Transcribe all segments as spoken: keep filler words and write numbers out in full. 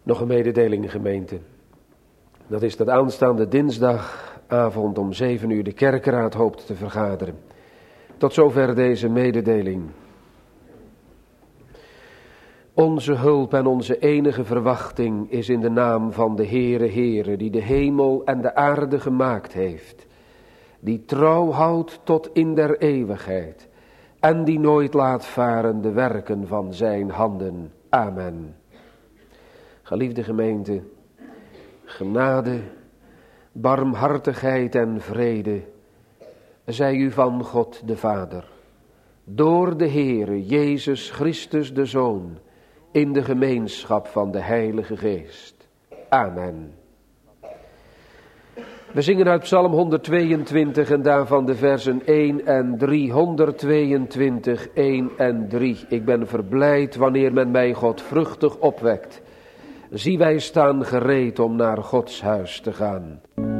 Nog een mededeling, gemeente. Dat is dat aanstaande dinsdagavond om zeven uur de kerkenraad hoopt te vergaderen. Tot zover deze mededeling. Onze hulp en onze enige verwachting is in de naam van de Heere Heere, die de hemel en de aarde gemaakt heeft, die trouw houdt tot in der eeuwigheid en die nooit laat varen de werken van zijn handen. Amen. Geliefde gemeente, genade, barmhartigheid en vrede zij u van God de Vader, door de Heere Jezus Christus de Zoon, in de gemeenschap van de Heilige Geest. Amen. We zingen uit Psalm honderdtweeëntwintig en daarvan de versen één en drie. honderdtweeëntwintig, één en drie. Ik ben verblijd wanneer men mij godvruchtig opwekt. Zie, wij staan gereed om naar Gods huis te gaan.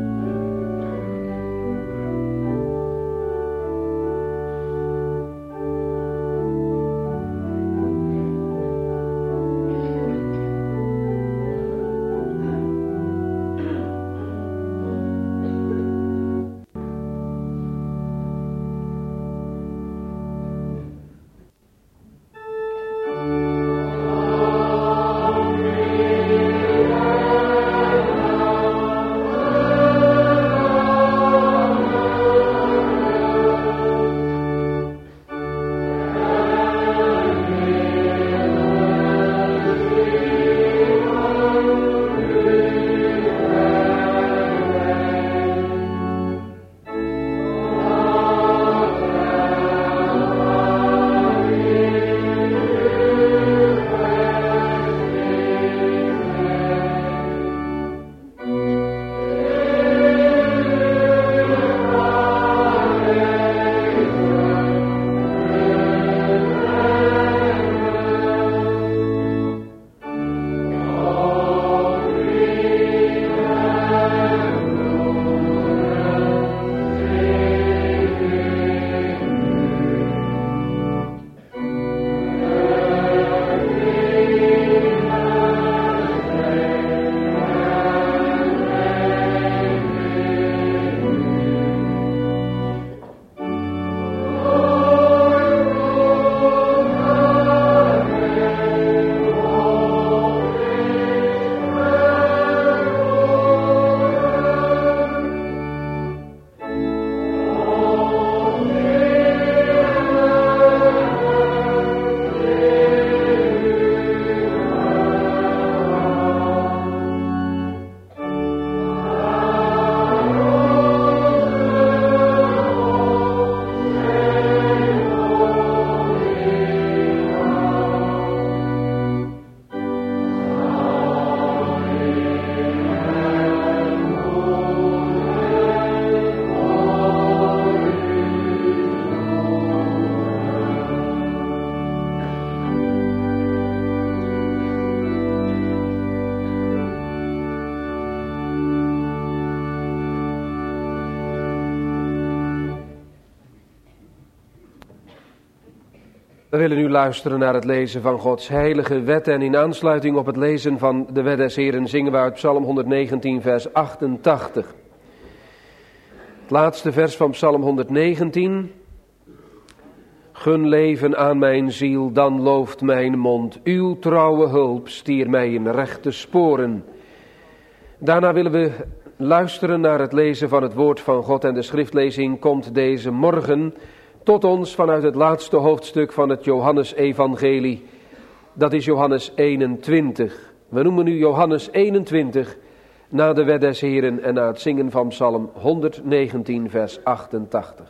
We willen nu luisteren naar het lezen van Gods heilige wet en in aansluiting op het lezen van de wet des Heeren zingen we uit Psalm honderdnegentien vers achtentachtig. Het laatste vers van Psalm honderdnegentien. Gun leven aan mijn ziel, dan looft mijn mond. Uw trouwe hulp stier mij in rechte sporen. Daarna willen we luisteren naar het lezen van het woord van God en de schriftlezing komt deze morgen tot ons vanuit het laatste hoofdstuk van het Johannesevangelie. Dat is Johannes eenentwintig. We noemen nu Johannes eenentwintig na de wet des Heren en na het zingen van Psalm honderdnegentien vers achtentachtig.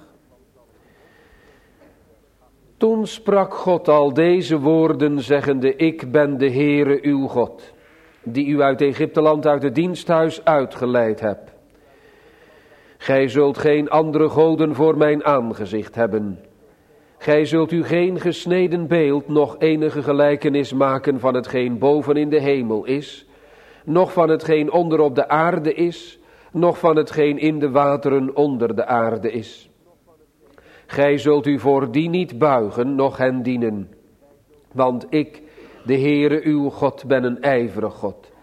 Toen sprak God al deze woorden zeggende, ik ben de Heere uw God, die u uit Egypteland uit het diensthuis uitgeleid hebt. Gij zult geen andere goden voor mijn aangezicht hebben. Gij zult u geen gesneden beeld, noch enige gelijkenis maken van hetgeen boven in de hemel is, noch van hetgeen onder op de aarde is, noch van hetgeen in de wateren onder de aarde is. Gij zult u voor die niet buigen, noch hen dienen. Want ik, de Heere uw God, ben een ijverig God,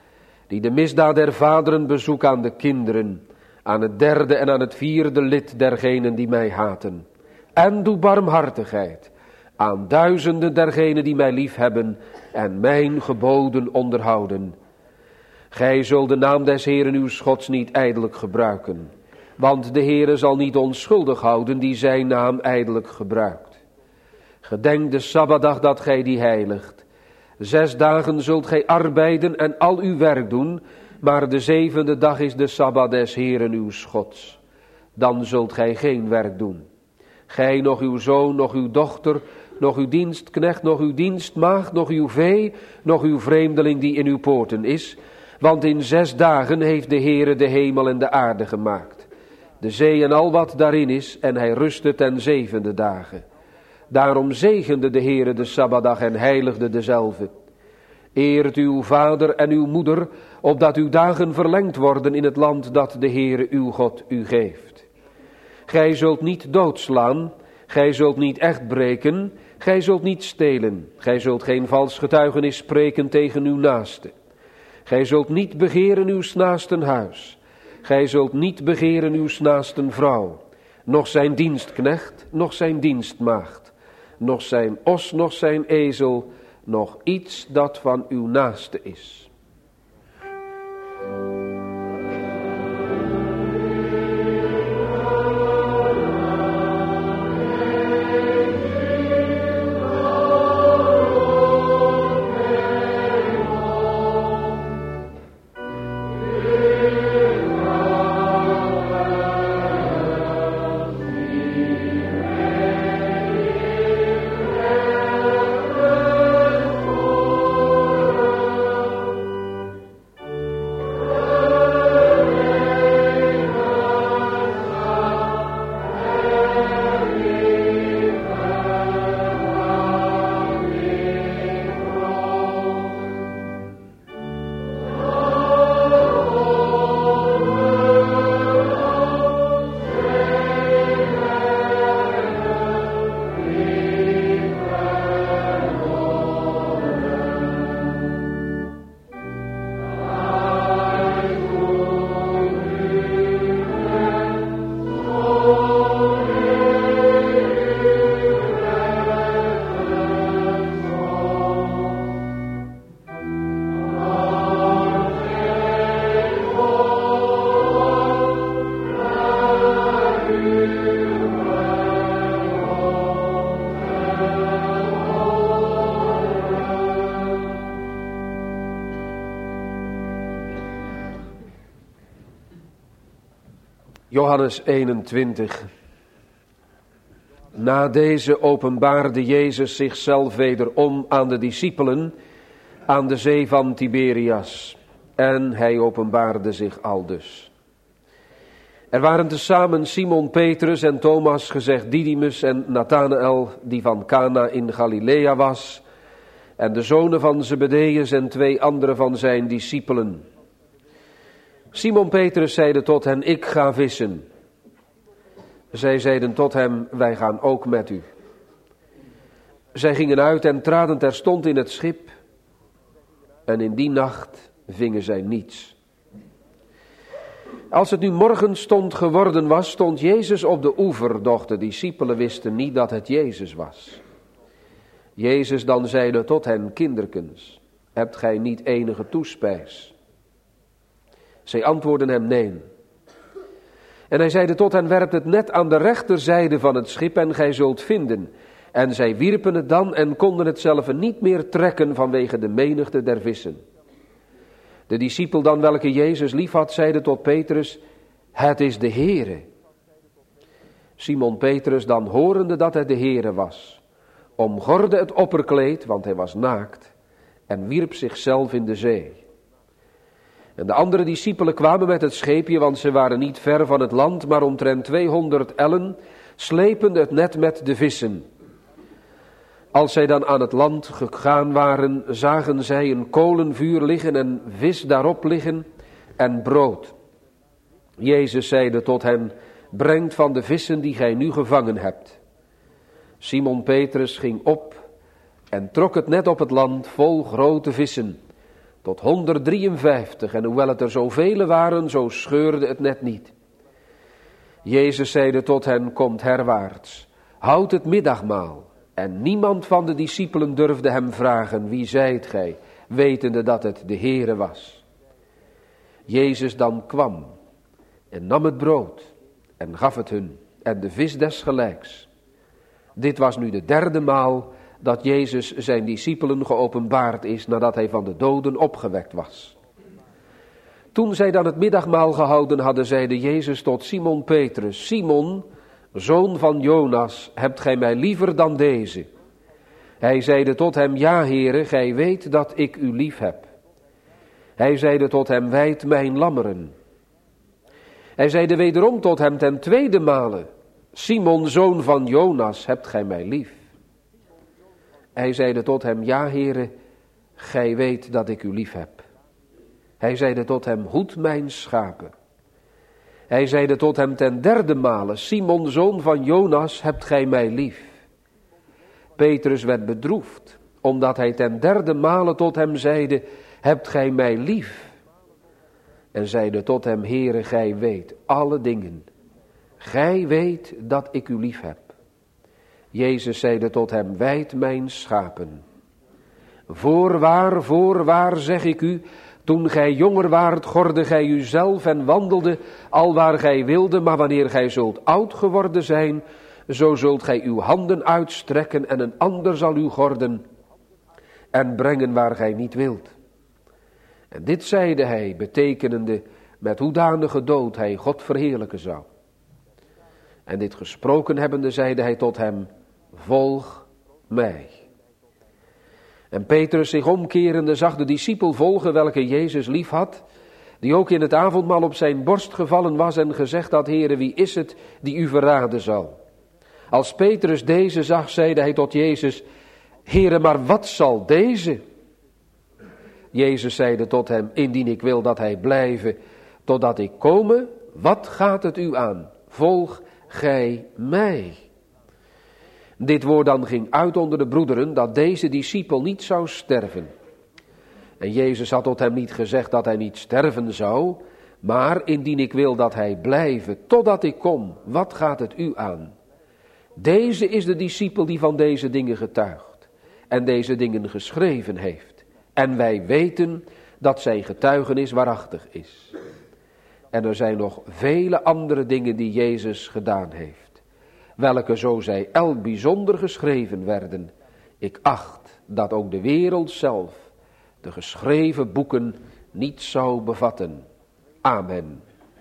die de misdaad der vaderen bezoek aan de kinderen, aan het derde en aan het vierde lid dergenen die mij haten. En doe barmhartigheid aan duizenden dergenen die mij liefhebben en mijn geboden onderhouden. Gij zult de naam des Heeren uws Gods niet ijdelijk gebruiken, want de Heere zal niet onschuldig houden die zijn naam ijdelijk gebruikt. Gedenk de Sabbatdag dat gij die heiligt. Zes dagen zult gij arbeiden en al uw werk doen, maar de zevende dag is de Sabbat des Heeren uws Gods. Dan zult gij geen werk doen. Gij, nog uw zoon, nog uw dochter, nog uw dienstknecht, nog uw dienstmaagd, nog uw vee, nog uw vreemdeling die in uw poorten is. Want in zes dagen heeft de Heere de hemel en de aarde gemaakt, de zee en al wat daarin is, en hij rustte ten zevende dagen. Daarom zegende de Heere de Sabbatdag en heiligde dezelve. Eert uw vader en uw moeder, opdat uw dagen verlengd worden in het land dat de Heere uw God u geeft. Gij zult niet doodslaan, gij zult niet echt breken, gij zult niet stelen, gij zult geen vals getuigenis spreken tegen uw naaste. Gij zult niet begeren uw naasten huis, gij zult niet begeren uw naasten vrouw, noch zijn dienstknecht, noch zijn dienstmaagd, noch zijn os, noch zijn ezel, nog iets dat van uw naaste is. Johannes eenentwintig. Na deze openbaarde Jezus zichzelf wederom aan de discipelen aan de zee van Tiberias. En hij openbaarde zich aldus. Er waren tezamen Simon Petrus en Thomas, gezegd Didymus, en Nathanael, die van Cana in Galilea was, en de zonen van Zebedeus en twee andere van zijn discipelen. Simon Petrus zeide tot hen: ik ga vissen. Zij zeiden tot hem: wij gaan ook met u. Zij gingen uit en traden terstond in het schip, en in die nacht vingen zij niets. Als het nu morgenstond geworden was, stond Jezus op de oever, doch de discipelen wisten niet dat het Jezus was. Jezus dan zeide tot hen: kinderkens, hebt gij niet enige toespijs? Zij antwoordden hem: nee. En hij zeide tot hen: werpt het net aan de rechterzijde van het schip en gij zult vinden. En zij wierpen het dan en konden het zelf niet meer trekken vanwege de menigte der vissen. De discipel dan, welke Jezus lief had, zeide tot Petrus: het is de Heere. Simon Petrus dan, horende dat het de Heere was, omgorde het opperkleed, want hij was naakt, en wierp zichzelf in de zee. En de andere discipelen kwamen met het scheepje, want ze waren niet ver van het land, maar omtrent tweehonderd ellen, slepende het net met de vissen. Als zij dan aan het land gegaan waren, zagen zij een kolenvuur liggen en vis daarop liggen en brood. Jezus zeide tot hen: brengt van de vissen die gij nu gevangen hebt. Simon Petrus ging op en trok het net op het land vol grote vissen, tot honderddrieënvijftig, en hoewel het er zoveel waren, zo scheurde het net niet. Jezus zeide tot hen, komt herwaarts, houd het middagmaal. En niemand van de discipelen durfde hem vragen, wie zijt gij, wetende dat het de Heere was. Jezus dan kwam en nam het brood en gaf het hun en de vis desgelijks. Dit was nu de derde maal dat Jezus zijn discipelen geopenbaard is nadat hij van de doden opgewekt was. Toen zij dan het middagmaal gehouden hadden, zeide Jezus tot Simon Petrus, Simon, zoon van Jonas, hebt gij mij liever dan deze? Hij zeide tot hem, ja Heere, gij weet dat ik u lief heb. Hij zeide tot hem, wijd mijn lammeren. Hij zeide wederom tot hem ten tweede male, Simon, zoon van Jonas, hebt gij mij lief? Hij zeide tot hem, ja Heere, gij weet dat ik u lief heb. Hij zeide tot hem, hoed mijn schapen. Hij zeide tot hem ten derde male, Simon, zoon van Jonas, hebt gij mij lief? Petrus werd bedroefd, omdat hij ten derde male tot hem zeide, hebt gij mij lief? En zeide tot hem, Heere, gij weet alle dingen. Gij weet dat ik u lief heb. Jezus zeide tot hem, wijd mijn schapen. Voorwaar, voorwaar zeg ik u, toen gij jonger waart, gorde gij u zelf en wandelde alwaar gij wilde, maar wanneer gij zult oud geworden zijn, zo zult gij uw handen uitstrekken en een ander zal u gorden en brengen waar gij niet wilt. En dit zeide hij, betekenende met hoedanige dood hij God verheerlijken zou. En dit gesproken hebbende zeide hij tot hem, volg mij. En Petrus zich omkerende zag de discipel volgen welke Jezus lief had, die ook in het avondmaal op zijn borst gevallen was en gezegd had, Heere, wie is het die u verraden zal? Als Petrus deze zag, zeide hij tot Jezus, Heere, maar wat zal deze? Jezus zeide tot hem, indien ik wil dat hij blijve, totdat ik kome, wat gaat het u aan? Volg gij mij. Dit woord dan ging uit onder de broederen, dat deze discipel niet zou sterven. En Jezus had tot hem niet gezegd dat hij niet sterven zou, maar indien ik wil dat hij blijve, totdat ik kom, wat gaat het u aan? Deze is de discipel die van deze dingen getuigt en deze dingen geschreven heeft. En wij weten dat zijn getuigenis waarachtig is. En er zijn nog vele andere dingen die Jezus gedaan heeft, welke zo zij elk bijzonder geschreven werden. Ik acht dat ook de wereld zelf de geschreven boeken niet zou bevatten. Amen.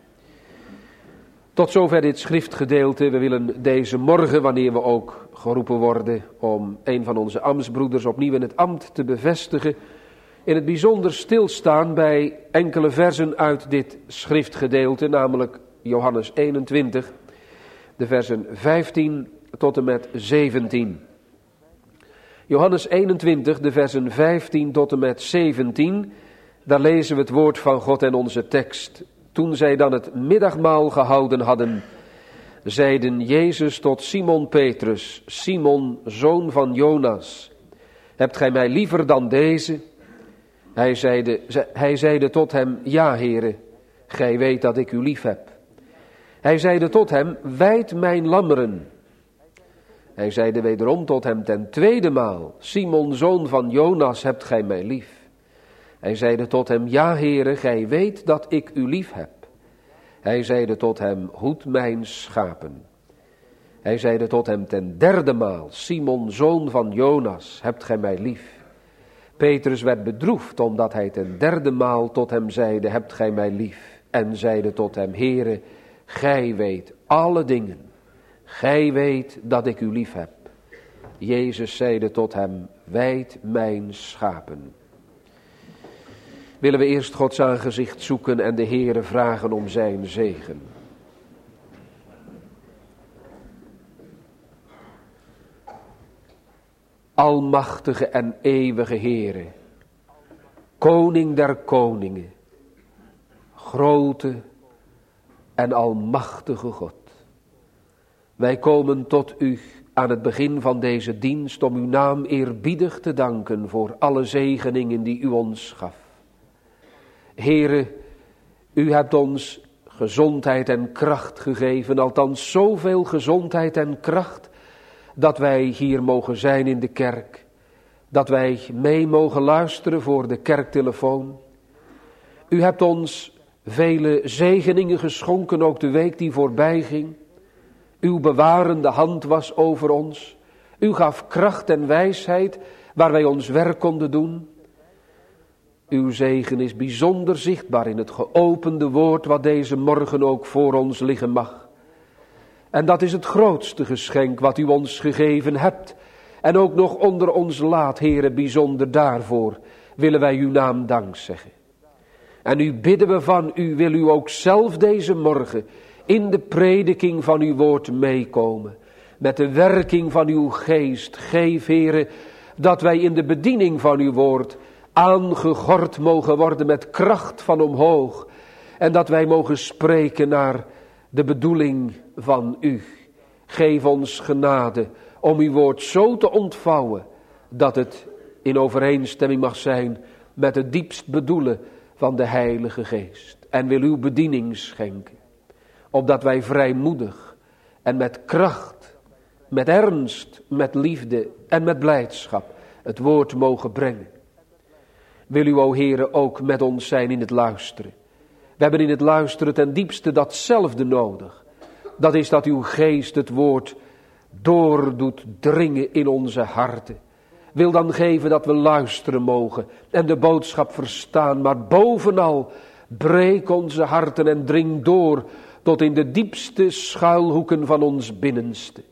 Tot zover dit schriftgedeelte. We willen deze morgen, wanneer we ook geroepen worden om een van onze ambtsbroeders opnieuw in het ambt te bevestigen, in het bijzonder stilstaan bij enkele versen uit dit schriftgedeelte, namelijk Johannes eenentwintig, de versen vijftien tot en met zeventien. Johannes eenentwintig, de versen vijftien tot en met zeventien, daar lezen we het woord van God en onze tekst. Toen zij dan het middagmaal gehouden hadden, zeiden Jezus tot Simon Petrus, Simon, zoon van Jonas, hebt gij mij liever dan deze? Hij zeide, hij zeide tot hem, ja Heere, gij weet dat ik u lief heb. Hij zeide tot hem, wijd mijn lammeren. Hij zeide wederom tot hem ten tweede maal, Simon, zoon van Jonas, hebt gij mij lief. Hij zeide tot hem, ja Heere, gij weet dat ik u lief heb. Hij zeide tot hem, hoed mijn schapen. Hij zeide tot hem ten derde maal, Simon, zoon van Jonas, hebt gij mij lief. Petrus werd bedroefd, omdat hij ten derde maal tot hem zeide, hebt gij mij lief. En zeide tot hem, Heere, gij weet alle dingen. Gij weet dat ik u lief heb. Jezus zeide tot hem, wijd mijn schapen. Willen we eerst Gods aangezicht zoeken en de Heere vragen om zijn zegen. Almachtige en eeuwige Heere, Koning der koningen, grote en almachtige God. Wij komen tot u aan het begin van deze dienst om uw naam eerbiedig te danken voor alle zegeningen die u ons gaf. Heere, u hebt ons gezondheid en kracht gegeven, althans zoveel gezondheid en kracht, dat wij hier mogen zijn in de kerk, dat wij mee mogen luisteren voor de kerktelefoon. U hebt ons vele zegeningen geschonken, ook de week die voorbij ging. Uw bewarende hand was over ons. U gaf kracht en wijsheid waar wij ons werk konden doen. Uw zegen is bijzonder zichtbaar in het geopende woord wat deze morgen ook voor ons liggen mag. En dat is het grootste geschenk wat u ons gegeven hebt. En ook nog onder ons laat, Heere, bijzonder daarvoor willen wij uw naam dank zeggen. En nu bidden we van u, wil u ook zelf deze morgen in de prediking van uw woord meekomen. Met de werking van uw geest. Geef, Heere, dat wij in de bediening van uw woord aangegord mogen worden met kracht van omhoog. En dat wij mogen spreken naar de bedoeling van u. Geef ons genade om uw woord zo te ontvouwen dat het in overeenstemming mag zijn met het diepst bedoelen van de Heilige Geest. En wil uw bediening schenken, opdat wij vrijmoedig en met kracht, met ernst, met liefde en met blijdschap het woord mogen brengen. Wil u, o Heere, ook met ons zijn in het luisteren. We hebben in het luisteren ten diepste datzelfde nodig. Dat is dat uw geest het woord door doet dringen in onze harten. Wil dan geven dat we luisteren mogen en de boodschap verstaan. Maar bovenal breek onze harten en dring door tot in de diepste schuilhoeken van ons binnenste.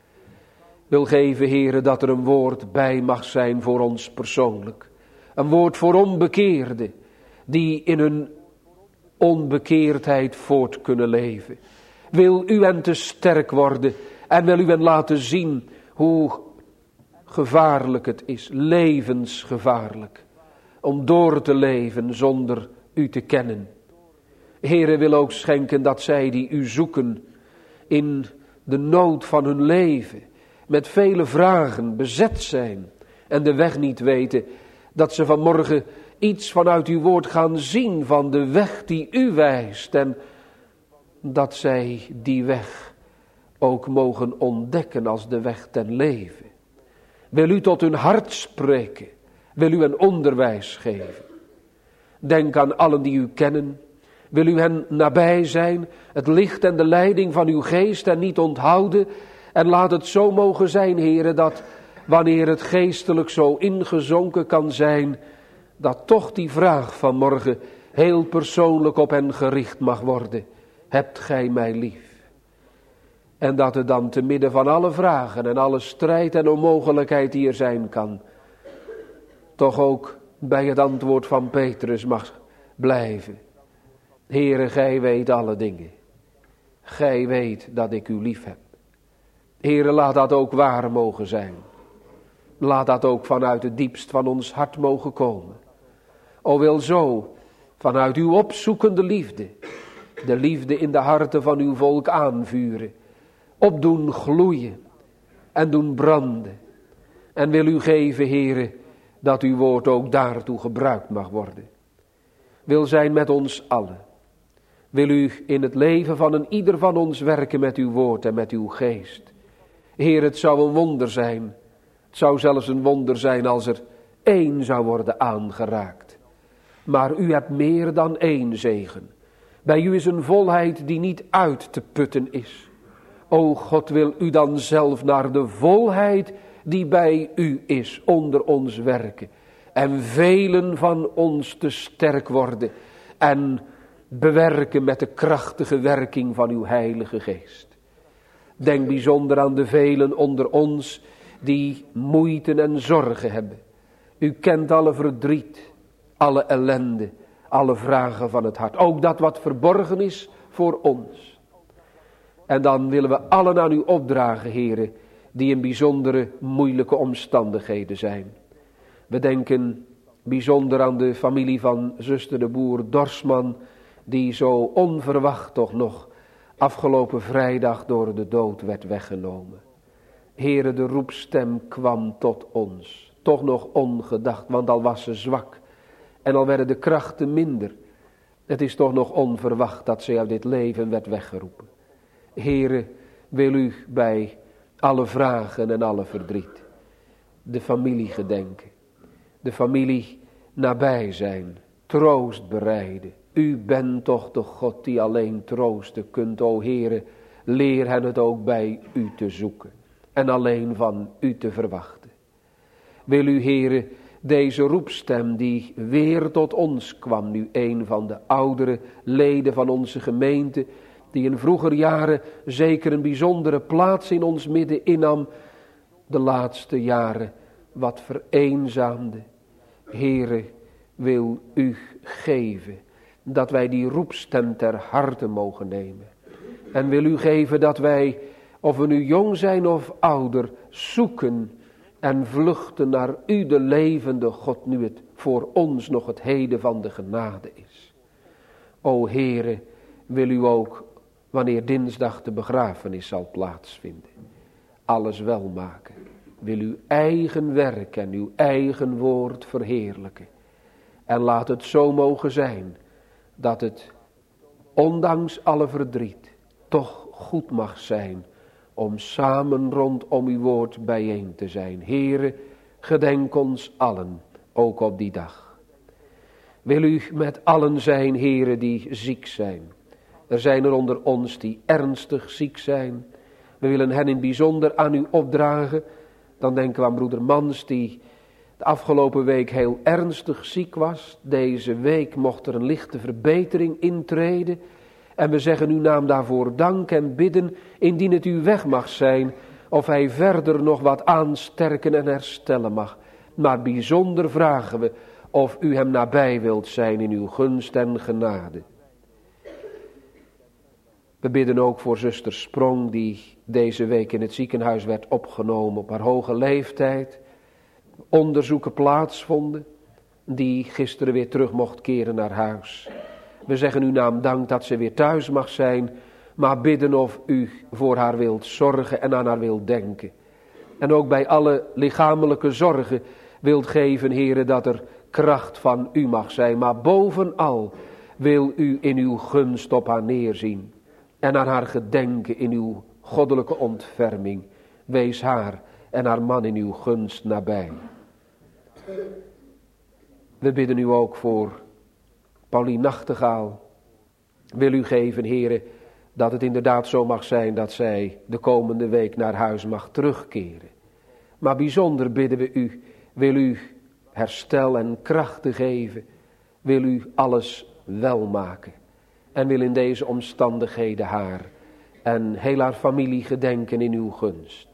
Wil geven, Heere, dat er een woord bij mag zijn voor ons persoonlijk. Een woord voor onbekeerden die in hun onbekeerdheid voort kunnen leven. Wil u hen te sterk worden en wil u hen laten zien hoe gevaarlijk het is, levensgevaarlijk, om door te leven zonder u te kennen. Heere, wil ook schenken dat zij die u zoeken in de nood van hun leven, met vele vragen bezet zijn en de weg niet weten, dat ze vanmorgen iets vanuit uw woord gaan zien van de weg die u wijst en dat zij die weg ook mogen ontdekken als de weg ten leven. Wil u tot hun hart spreken, wil u een onderwijs geven. Denk aan allen die u kennen, wil u hen nabij zijn, het licht en de leiding van uw geest en niet onthouden. En laat het zo mogen zijn, Heere, dat wanneer het geestelijk zo ingezonken kan zijn, dat toch die vraag van morgen heel persoonlijk op hen gericht mag worden. Hebt gij mij lief? En dat het dan te midden van alle vragen en alle strijd en onmogelijkheid die er zijn kan, toch ook bij het antwoord van Petrus mag blijven. Heere, gij weet alle dingen. Gij weet dat ik u lief heb. Heere, laat dat ook waar mogen zijn. Laat dat ook vanuit het diepst van ons hart mogen komen. O wil zo, vanuit uw opzoekende liefde, de liefde in de harten van uw volk aanvuren, opdoen gloeien en doen branden. En wil u geven, Heere, dat uw woord ook daartoe gebruikt mag worden. Wil zijn met ons allen. Wil u in het leven van een ieder van ons werken met uw woord en met uw geest. Heer, het zou een wonder zijn. Het zou zelfs een wonder zijn als er één zou worden aangeraakt. Maar u hebt meer dan één zegen. Bij u is een volheid die niet uit te putten is. O God, wil u dan zelf naar de volheid die bij u is onder ons werken. En velen van ons te sterk worden. En bewerken met de krachtige werking van uw Heilige Geest. Denk bijzonder aan de velen onder ons die moeite en zorgen hebben. U kent alle verdriet, alle ellende, alle vragen van het hart. Ook dat wat verborgen is voor ons. En dan willen we allen aan u opdragen, heren, die in bijzondere moeilijke omstandigheden zijn. We denken bijzonder aan de familie van zuster de Boer Dorsman, die zo onverwacht toch nog afgelopen vrijdag door de dood werd weggenomen. Heere, de roepstem kwam tot ons, toch nog ongedacht, want al was ze zwak en al werden de krachten minder, Het is toch nog onverwacht dat zij uit dit leven werd weggeroepen. Heere, wil u bij alle vragen en alle verdriet de familie gedenken. De familie nabij zijn, troost bereiden. U bent toch de God die alleen troosten kunt, o Heere. Leer hen het ook bij u te zoeken en alleen van u te verwachten. Wil u, Heere, deze roepstem die weer tot ons kwam, nu een van de oudere leden van onze gemeente, die in vroeger jaren zeker een bijzondere plaats in ons midden innam, de laatste jaren wat vereenzaamde. Heere, wil u geven dat wij die roepstem ter harte mogen nemen. En wil u geven dat wij, of we nu jong zijn of ouder, zoeken en vluchten naar u, de levende God, nu het voor ons nog het heden van de genade is. O Heere, wil u ook, wanneer dinsdag de begrafenis zal plaatsvinden, alles wel maken. Wil uw eigen werk en uw eigen woord verheerlijken. En laat het zo mogen zijn, dat het, ondanks alle verdriet, toch goed mag zijn om samen rondom uw woord bijeen te zijn. Heere, gedenk ons allen, ook op die dag. Wil u met allen zijn, Heere, die ziek zijn. Er zijn er onder ons die ernstig ziek zijn. We willen hen in het bijzonder aan u opdragen. Dan denken we aan broeder Mans, die de afgelopen week heel ernstig ziek was. Deze week mocht er een lichte verbetering intreden. En we zeggen uw naam daarvoor dank en bidden, indien het u weg mag zijn, of hij verder nog wat aansterken en herstellen mag. Maar bijzonder vragen we of u hem nabij wilt zijn in uw gunst en genade. We bidden ook voor zuster Sprong, die deze week in het ziekenhuis werd opgenomen op haar hoge leeftijd. Onderzoeken plaatsvonden, die gisteren weer terug mocht keren naar huis. We zeggen uw naam dank dat ze weer thuis mag zijn, maar bidden of u voor haar wilt zorgen en aan haar wilt denken. En ook bij alle lichamelijke zorgen wilt geven, Heere, dat er kracht van u mag zijn. Maar bovenal wil u in uw gunst op haar neerzien en aan haar gedenken in uw goddelijke ontferming. Wees haar en haar man in uw gunst nabij. We bidden u ook voor Paulien Nachtegaal. Wil u geven, Heere, dat het inderdaad zo mag zijn dat zij de komende week naar huis mag terugkeren. Maar bijzonder bidden we u, wil u herstel en krachten geven. Wil u alles wel maken. En wil in deze omstandigheden haar en heel haar familie gedenken in uw gunst.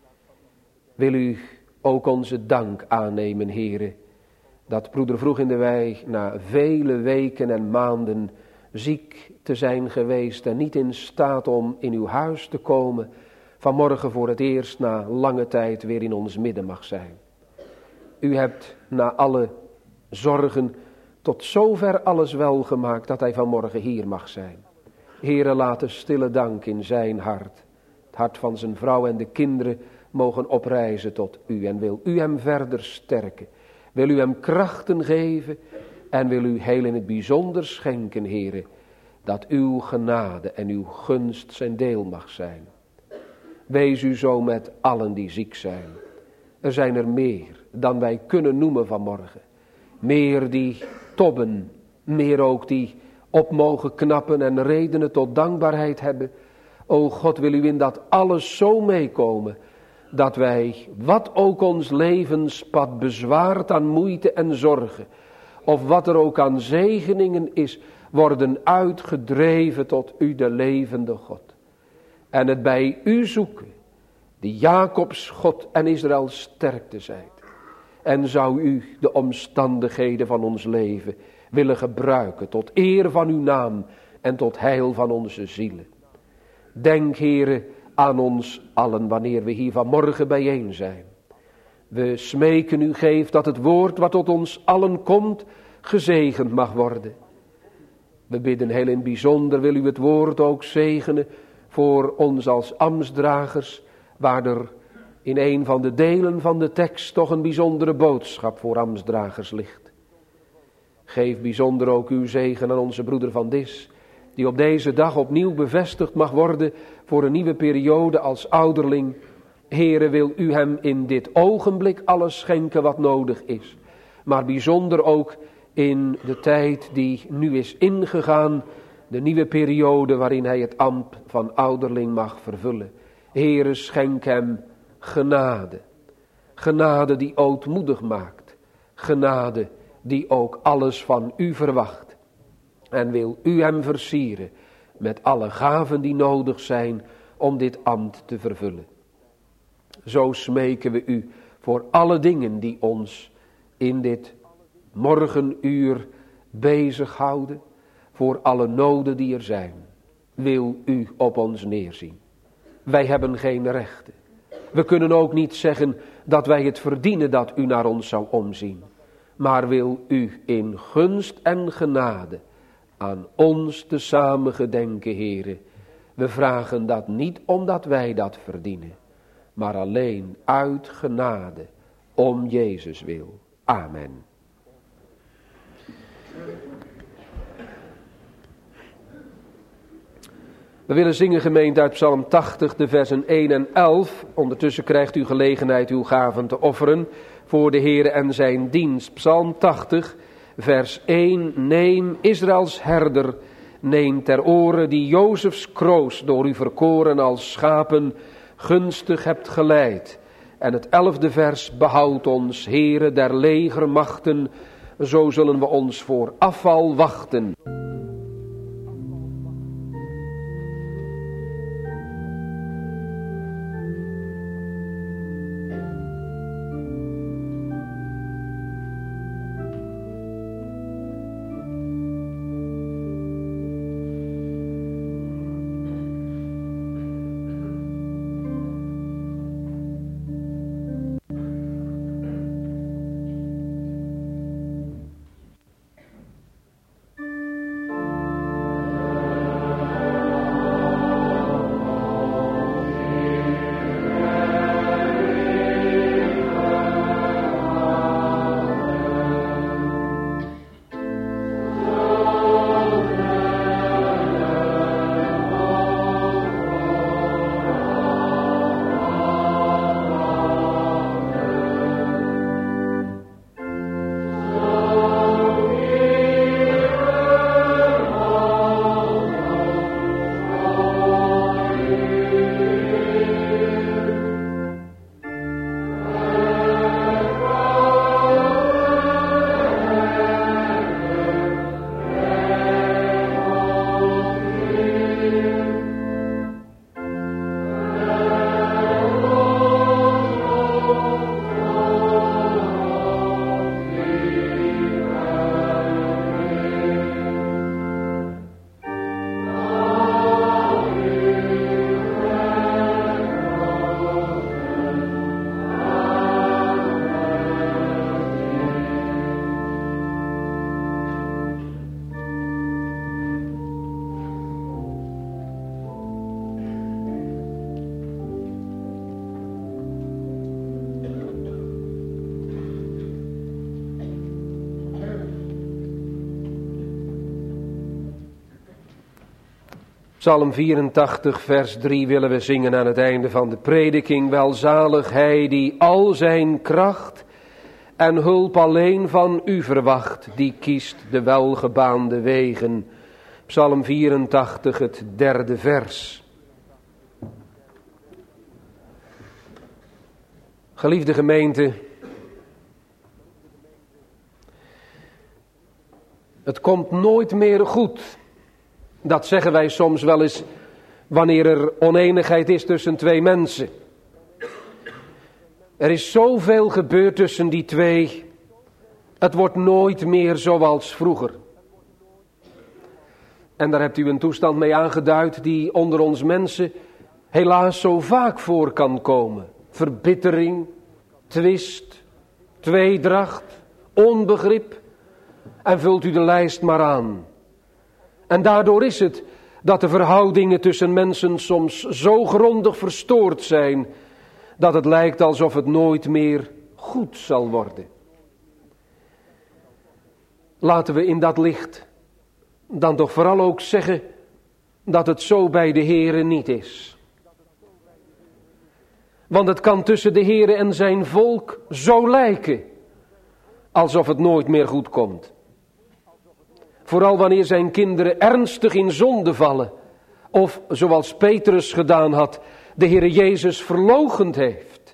Wil u ook onze dank aannemen, Heere, dat broeder Vroeg in de Wei na vele weken en maanden ziek te zijn geweest en niet in staat om in uw huis te komen, vanmorgen voor het eerst na lange tijd weer in ons midden mag zijn. U hebt na alle zorgen tot zover alles wel gemaakt dat hij vanmorgen hier mag zijn. Heere, laat de stille dank in zijn hart, het hart van zijn vrouw en de kinderen, mogen oprijzen tot u. En wil u hem verder sterken. Wil u hem krachten geven en wil u heel in het bijzonder schenken, Heere, dat uw genade en uw gunst zijn deel mag zijn. Wees u zo met allen die ziek zijn. Er zijn er meer dan wij kunnen noemen vanmorgen. Meer die tobben, meer ook die op mogen knappen en redenen tot dankbaarheid hebben. O God, wil u in dat alles zo meekomen, dat wij, wat ook ons levenspad bezwaart aan moeite en zorgen, of wat er ook aan zegeningen is, worden uitgedreven tot u, de levende God. En het bij u zoeken, die Jacobs God en Israëls sterkte zijt. En zou u de omstandigheden van ons leven willen gebruiken tot eer van uw naam en tot heil van onze zielen. Denk, Heere, aan ons allen wanneer we hier vanmorgen bijeen zijn. We smeken u, geef dat het woord wat tot ons allen komt gezegend mag worden. We bidden heel in het bijzonder, wil u het woord ook zegenen voor ons als ambtsdragers, waar er in een van de delen van de tekst toch een bijzondere boodschap voor ambtsdragers ligt. Geef bijzonder ook uw zegen aan onze broeder Van Dis, die op deze dag opnieuw bevestigd mag worden voor een nieuwe periode als ouderling. Heere, wil u hem in dit ogenblik alles schenken wat nodig is. Maar bijzonder ook in de tijd die nu is ingegaan, de nieuwe periode waarin hij het ambt van ouderling mag vervullen. Heere, schenk hem genade. Genade die ootmoedig maakt. Genade die ook alles van u verwacht. En wil u hem versieren met alle gaven die nodig zijn om dit ambt te vervullen. Zo smeken we u voor alle dingen die ons in dit morgenuur bezighouden, voor alle noden die er zijn. Wil u op ons neerzien. Wij hebben geen rechten. We kunnen ook niet zeggen dat wij het verdienen dat u naar ons zou omzien. Maar wil u in gunst en genade aan ons te samen gedenken, Heere. We vragen dat niet omdat wij dat verdienen, maar alleen uit genade, om Jezus wil. Amen. We willen zingen, gemeente, uit Psalm tachtig, de versen één en elf. Ondertussen krijgt u gelegenheid uw gaven te offeren voor de Heere en zijn dienst. Psalm tachtig, vers één. Neem Israëls herder, neem ter oren die Jozefs kroos door u verkoren als schapen gunstig hebt geleid. En het elfde vers: behoud ons, Heere der legermachten, zo zullen we ons voor afval wachten. Psalm vierentachtig, vers drie willen we zingen aan het einde van de prediking. Welzalig hij die al zijn kracht en hulp alleen van u verwacht, die kiest de welgebaande wegen. Psalm vierentachtig, het derde vers. Geliefde gemeente, het komt nooit meer goed. Dat zeggen wij soms wel eens wanneer er oneenigheid is tussen twee mensen. Er is zoveel gebeurd tussen die twee. Het wordt nooit meer zoals vroeger. En daar hebt u een toestand mee aangeduid die onder ons mensen helaas zo vaak voor kan komen. Verbittering, twist, tweedracht, onbegrip. En vult u de lijst maar aan. En daardoor is het dat de verhoudingen tussen mensen soms zo grondig verstoord zijn, dat het lijkt alsof het nooit meer goed zal worden. Laten we in dat licht dan toch vooral ook zeggen dat het zo bij de Heere niet is. Want het kan tussen de Heere en zijn volk zo lijken alsof het nooit meer goed komt. Vooral wanneer zijn kinderen ernstig in zonde vallen. Of zoals Petrus gedaan had, de Heere Jezus verloochend heeft.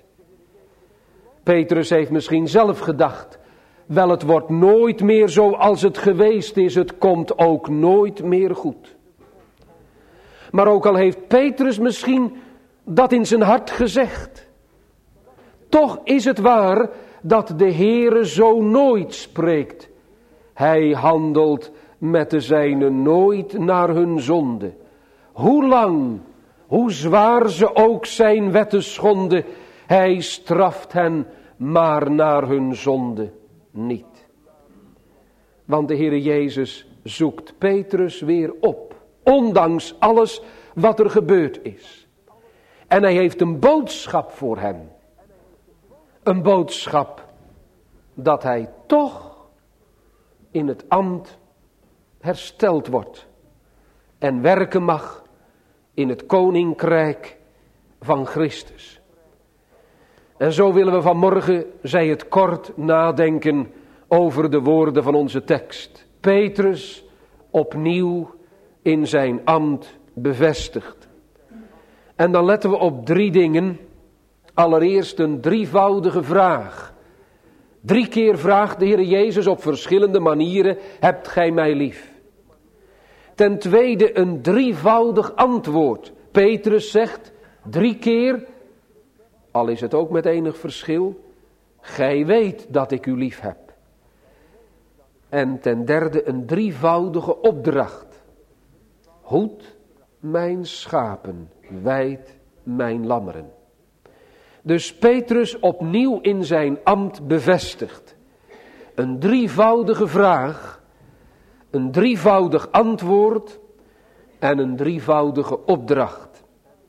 Petrus heeft misschien zelf gedacht, wel het wordt nooit meer zoals het geweest is, het komt ook nooit meer goed. Maar ook al heeft Petrus misschien dat in zijn hart gezegd. Toch is het waar dat de Heere zo nooit spreekt. Hij handelt met de zijnen nooit naar hun zonde. Hoe lang, hoe zwaar ze ook zijn wetten schonden, hij straft hen maar naar hun zonde niet. Want de Heere Jezus zoekt Petrus weer op, ondanks alles wat er gebeurd is. En hij heeft een boodschap voor hem. Een boodschap dat hij toch in het ambt hersteld wordt en werken mag in het koninkrijk van Christus. En zo willen we vanmorgen, zij het kort, nadenken over de woorden van onze tekst. Petrus opnieuw in zijn ambt bevestigd. En dan letten we op drie dingen. Allereerst een drievoudige vraag. Drie keer vraagt de Heer Jezus op verschillende manieren, hebt gij mij lief? Ten tweede een drievoudig antwoord. Petrus zegt drie keer, al is het ook met enig verschil, gij weet dat ik u lief heb. En ten derde een drievoudige opdracht. Hoed mijn schapen, wijd mijn lammeren. Dus Petrus opnieuw in zijn ambt bevestigt. Een drievoudige vraag, een drievoudig antwoord en een drievoudige opdracht.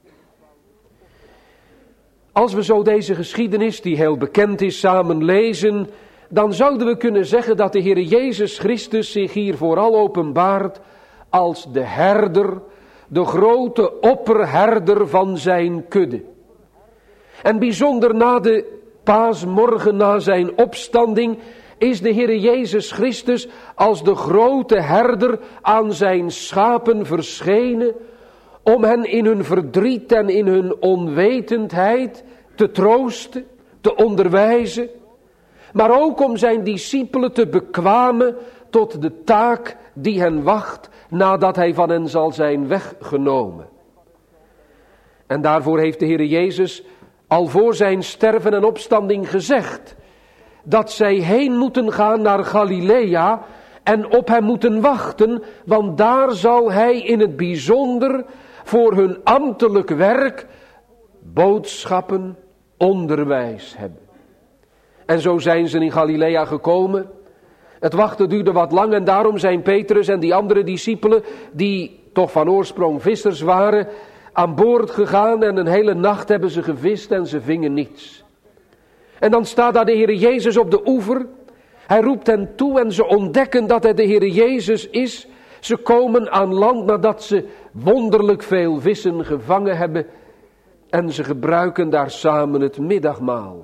Als we zo deze geschiedenis, die heel bekend is, samen lezen, dan zouden we kunnen zeggen dat de Heer Jezus Christus zich hier vooral openbaart als de herder, de grote opperherder van zijn kudde. En bijzonder na de paasmorgen, na zijn opstanding, is de Heer Jezus Christus als de grote herder aan zijn schapen verschenen, om hen in hun verdriet en in hun onwetendheid te troosten, te onderwijzen, maar ook om zijn discipelen te bekwamen tot de taak die hen wacht nadat hij van hen zal zijn weggenomen. En daarvoor heeft de Heer Jezus al voor zijn sterven en opstanding gezegd dat zij heen moeten gaan naar Galilea en op hem moeten wachten, want daar zal hij in het bijzonder voor hun ambtelijk werk boodschappen, onderwijs hebben. En zo zijn ze in Galilea gekomen. Het wachten duurde wat lang en daarom zijn Petrus en die andere discipelen, die toch van oorsprong vissers waren, aan boord gegaan en een hele nacht hebben ze gevist en ze vingen niets. En dan staat daar de Heer Jezus op de oever. Hij roept hen toe en ze ontdekken dat hij de Heer Jezus is. Ze komen aan land nadat ze wonderlijk veel vissen gevangen hebben. En ze gebruiken daar samen het middagmaal.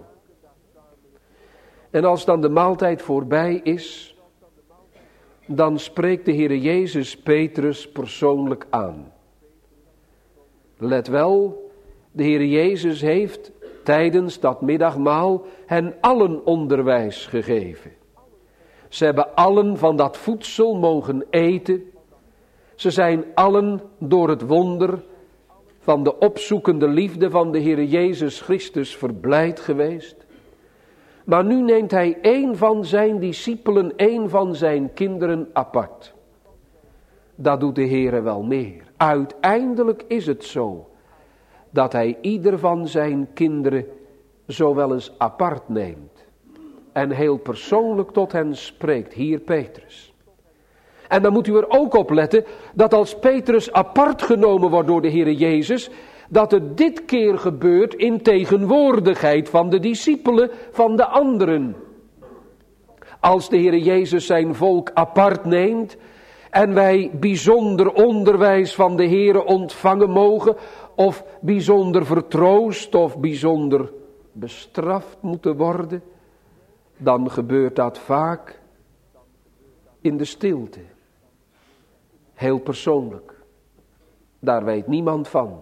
En als dan de maaltijd voorbij is, dan spreekt de Heer Jezus Petrus persoonlijk aan. Let wel, de Heer Jezus heeft tijdens dat middagmaal hen allen onderwijs gegeven. Ze hebben allen van dat voedsel mogen eten. Ze zijn allen door het wonder van de opzoekende liefde van de Heer Jezus Christus verblijd geweest. Maar nu neemt hij een van zijn discipelen, een van zijn kinderen apart. Dat doet de Heer wel meer. Uiteindelijk is het zo dat hij ieder van zijn kinderen zo wel eens apart neemt. En heel persoonlijk tot hen spreekt. Hier Petrus. En dan moet u er ook op letten dat als Petrus apart genomen wordt door de Heer Jezus, dat het dit keer gebeurt in tegenwoordigheid van de discipelen van de anderen. Als de Heer Jezus zijn volk apart neemt en wij bijzonder onderwijs van de Heer ontvangen mogen, of bijzonder vertroost of bijzonder bestraft moeten worden, dan gebeurt dat vaak in de stilte. Heel persoonlijk. Daar weet niemand van.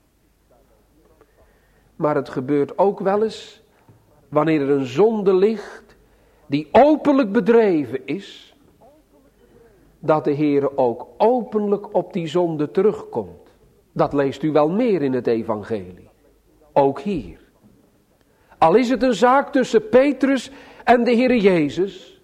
Maar het gebeurt ook wel eens wanneer er een zonde ligt die openlijk bedreven is, dat de Heer ook openlijk op die zonde terugkomt. Dat leest u wel meer in het evangelie. Ook hier. Al is het een zaak tussen Petrus en de Heer Jezus,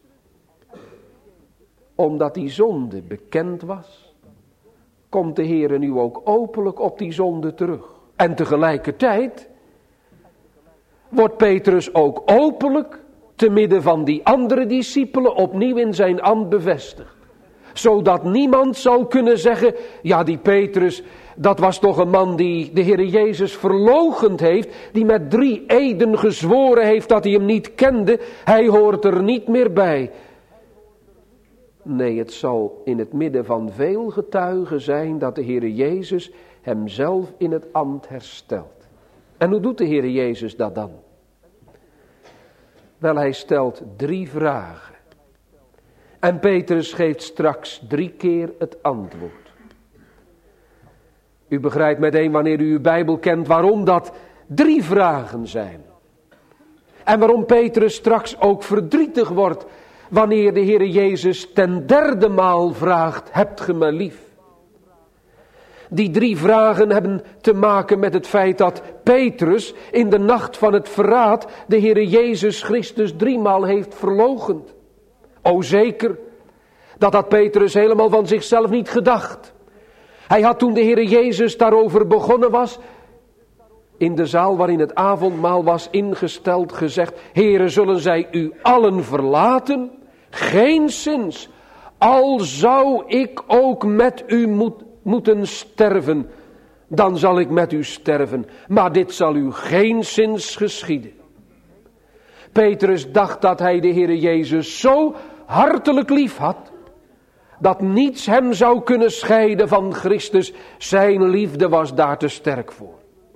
omdat die zonde bekend was, komt de Heer nu ook openlijk op die zonde terug. En tegelijkertijd wordt Petrus ook openlijk te midden van die andere discipelen opnieuw in zijn ambt bevestigd. Zodat niemand zal kunnen zeggen, ja die Petrus, dat was toch een man die de Heer Jezus verloochend heeft, die met drie eden gezworen heeft dat hij hem niet kende, hij hoort er niet meer bij. Nee, het zal in het midden van veel getuigen zijn dat de Heer Jezus hemzelf in het ambt herstelt. En hoe doet de Heer Jezus dat dan? Wel, hij stelt drie vragen. En Petrus geeft straks drie keer het antwoord. U begrijpt meteen wanneer u uw Bijbel kent waarom dat drie vragen zijn. En waarom Petrus straks ook verdrietig wordt wanneer de Heer Jezus ten derde maal vraagt, hebt ge mij lief? Die drie vragen hebben te maken met het feit dat Petrus in de nacht van het verraad de Heer Jezus Christus driemaal heeft verloochend. O zeker, dat had Petrus helemaal van zichzelf niet gedacht. Hij had toen de Heer Jezus daarover begonnen was, in de zaal waarin het avondmaal was ingesteld, gezegd, Heere, zullen zij u allen verlaten? Geenszins, al zou ik ook met u moet, moeten sterven, dan zal ik met u sterven, maar dit zal u geenszins geschieden. Petrus dacht dat hij de Heer Jezus zo hartelijk lief had, dat niets hem zou kunnen scheiden van Christus. Zijn liefde was daar te sterk voor.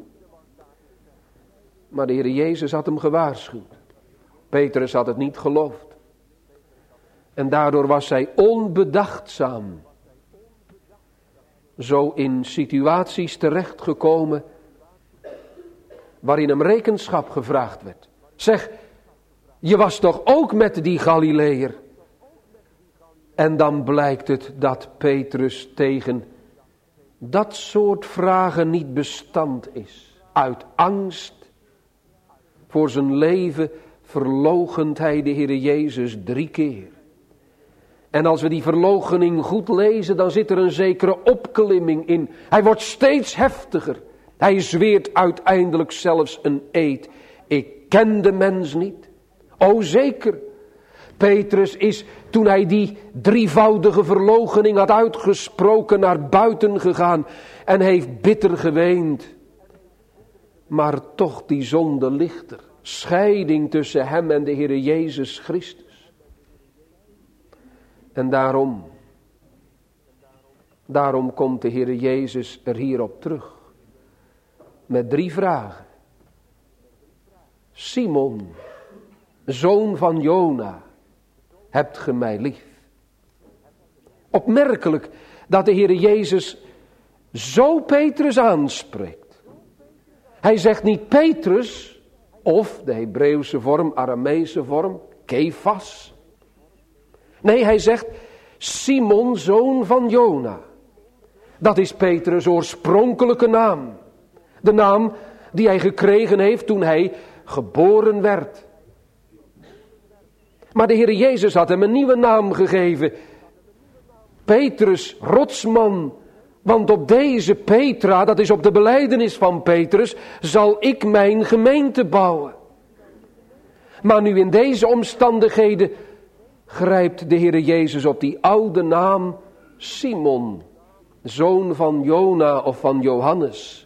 Maar de Heer Jezus had hem gewaarschuwd. Petrus had het niet geloofd. En daardoor was hij onbedachtzaam zo in situaties terechtgekomen waarin hem rekenschap gevraagd werd. Zeg, je was toch ook met die Galileër? En dan blijkt het dat Petrus tegen dat soort vragen niet bestand is. Uit angst voor zijn leven verloochent hij de Heer Jezus drie keer. En als we die verloochening goed lezen, dan zit er een zekere opklimming in. Hij wordt steeds heftiger. Hij zweert uiteindelijk zelfs een eed. Ik ken de mens niet. O zeker, Petrus is, toen hij die drievoudige verloochening had uitgesproken, naar buiten gegaan en heeft bitter geweend. Maar toch die zonde ligt er. Scheiding tussen hem en de Heer Jezus Christus. En daarom, daarom komt de Heer Jezus er hierop terug. Met drie vragen. Simon, zoon van Jona, hebt ge mij lief? Opmerkelijk dat de Heer Jezus zo Petrus aanspreekt. Hij zegt niet Petrus, of de Hebreeuwse vorm, Arameese vorm, Kefas. Nee, hij zegt Simon, zoon van Jona. Dat is Petrus' oorspronkelijke naam. De naam die hij gekregen heeft toen hij geboren werd. Maar de Heer Jezus had hem een nieuwe naam gegeven. Petrus, rotsman. Want op deze Petra, dat is op de belijdenis van Petrus, zal ik mijn gemeente bouwen. Maar nu in deze omstandigheden grijpt de Heer Jezus op die oude naam Simon, zoon van Jona of van Johannes,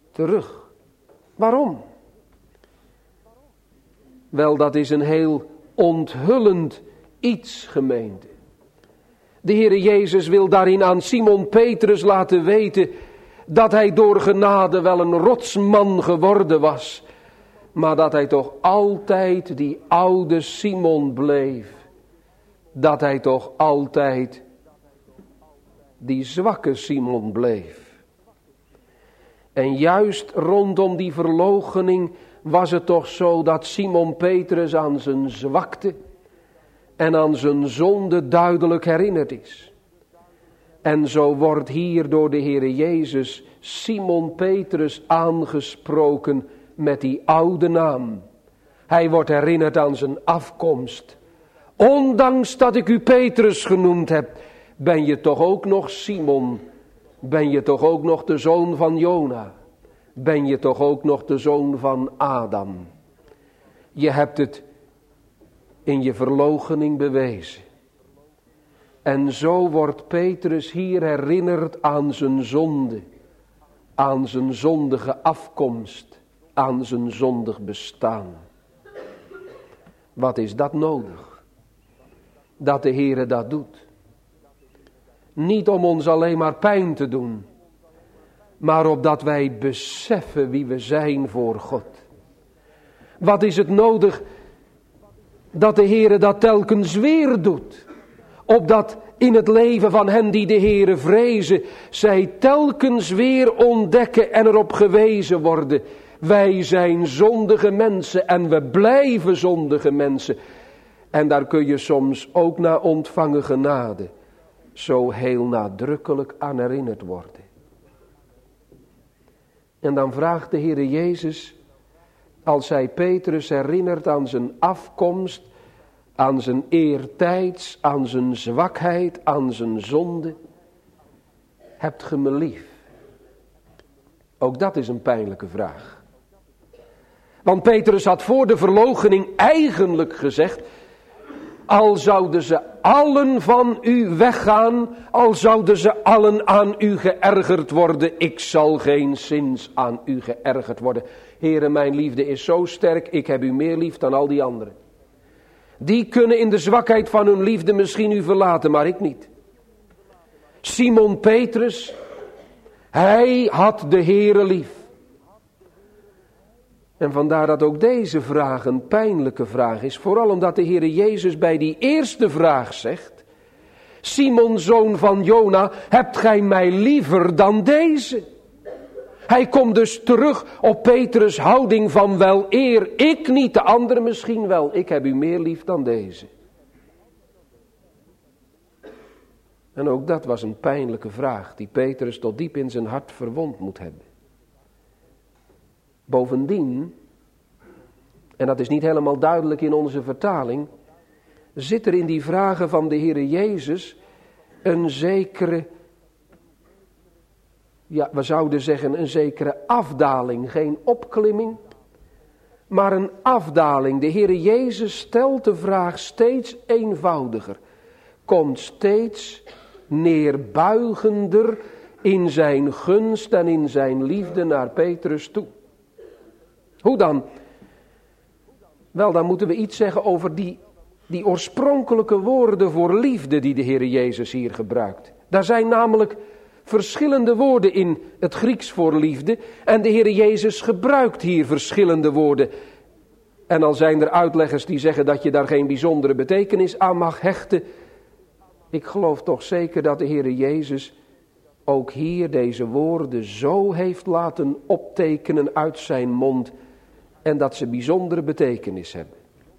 terug. Waarom? Wel, dat is een heel onthullend iets, gemeente. De Heere Jezus wil daarin aan Simon Petrus laten weten dat hij door genade wel een rotsman geworden was, maar dat hij toch altijd die oude Simon bleef. Dat hij toch altijd die zwakke Simon bleef. En juist rondom die verloochening was het toch zo dat Simon Petrus aan zijn zwakte en aan zijn zonde duidelijk herinnerd is. En zo wordt hier door de Heere Jezus Simon Petrus aangesproken met die oude naam. Hij wordt herinnerd aan zijn afkomst. Ondanks dat ik u Petrus genoemd heb, ben je toch ook nog Simon. Ben je toch ook nog de zoon van Jona. Ben je toch ook nog de zoon van Adam. Je hebt het in je verloochening bewezen. En zo wordt Petrus hier herinnerd aan zijn zonde. Aan zijn zondige afkomst. Aan zijn zondig bestaan. Wat is dat nodig? Dat de Heere dat doet. Niet om ons alleen maar pijn te doen. Maar opdat wij beseffen wie we zijn voor God. Wat is het nodig dat de Heere dat telkens weer doet? Opdat in het leven van hen die de Heere vrezen, zij telkens weer ontdekken en erop gewezen worden. Wij zijn zondige mensen en we blijven zondige mensen. En daar kun je soms ook na ontvangen genade zo heel nadrukkelijk aan herinnerd worden. En dan vraagt de Heere Jezus, als hij Petrus herinnert aan zijn afkomst, aan zijn eertijds, aan zijn zwakheid, aan zijn zonde. Hebt ge me lief? Ook dat is een pijnlijke vraag. Want Petrus had voor de verloochening eigenlijk gezegd, al zouden ze allen van u weggaan, al zouden ze allen aan u geërgerd worden, ik zal geen zins aan u geërgerd worden. Heere, mijn liefde is zo sterk, ik heb u meer lief dan al die anderen. Die kunnen in de zwakheid van hun liefde misschien u verlaten, maar ik niet. Simon Petrus, hij had de Heere lief. En vandaar dat ook deze vraag een pijnlijke vraag is. Vooral omdat de Heere Jezus bij die eerste vraag zegt, Simon, zoon van Jona, hebt gij mij liever dan deze? Hij komt dus terug op Petrus' houding van wel eer. Ik niet, de anderen misschien wel. Ik heb u meer lief dan deze. En ook dat was een pijnlijke vraag die Petrus tot diep in zijn hart verwond moet hebben. Bovendien, en dat is niet helemaal duidelijk in onze vertaling, zit er in die vragen van de Heere Jezus een zekere, ja, we zouden zeggen een zekere afdaling, geen opklimming, maar een afdaling. De Heere Jezus stelt de vraag steeds eenvoudiger, komt steeds neerbuigender in zijn gunst en in zijn liefde naar Petrus toe. Hoe dan? Wel, dan moeten we iets zeggen over die, die oorspronkelijke woorden voor liefde die de Heere Jezus hier gebruikt. Daar zijn namelijk verschillende woorden in het Grieks voor liefde. En de Heere Jezus gebruikt hier verschillende woorden. En al zijn er uitleggers die zeggen dat je daar geen bijzondere betekenis aan mag hechten. Ik geloof toch zeker dat de Heere Jezus ook hier deze woorden zo heeft laten optekenen uit zijn mond. En dat ze bijzondere betekenis hebben.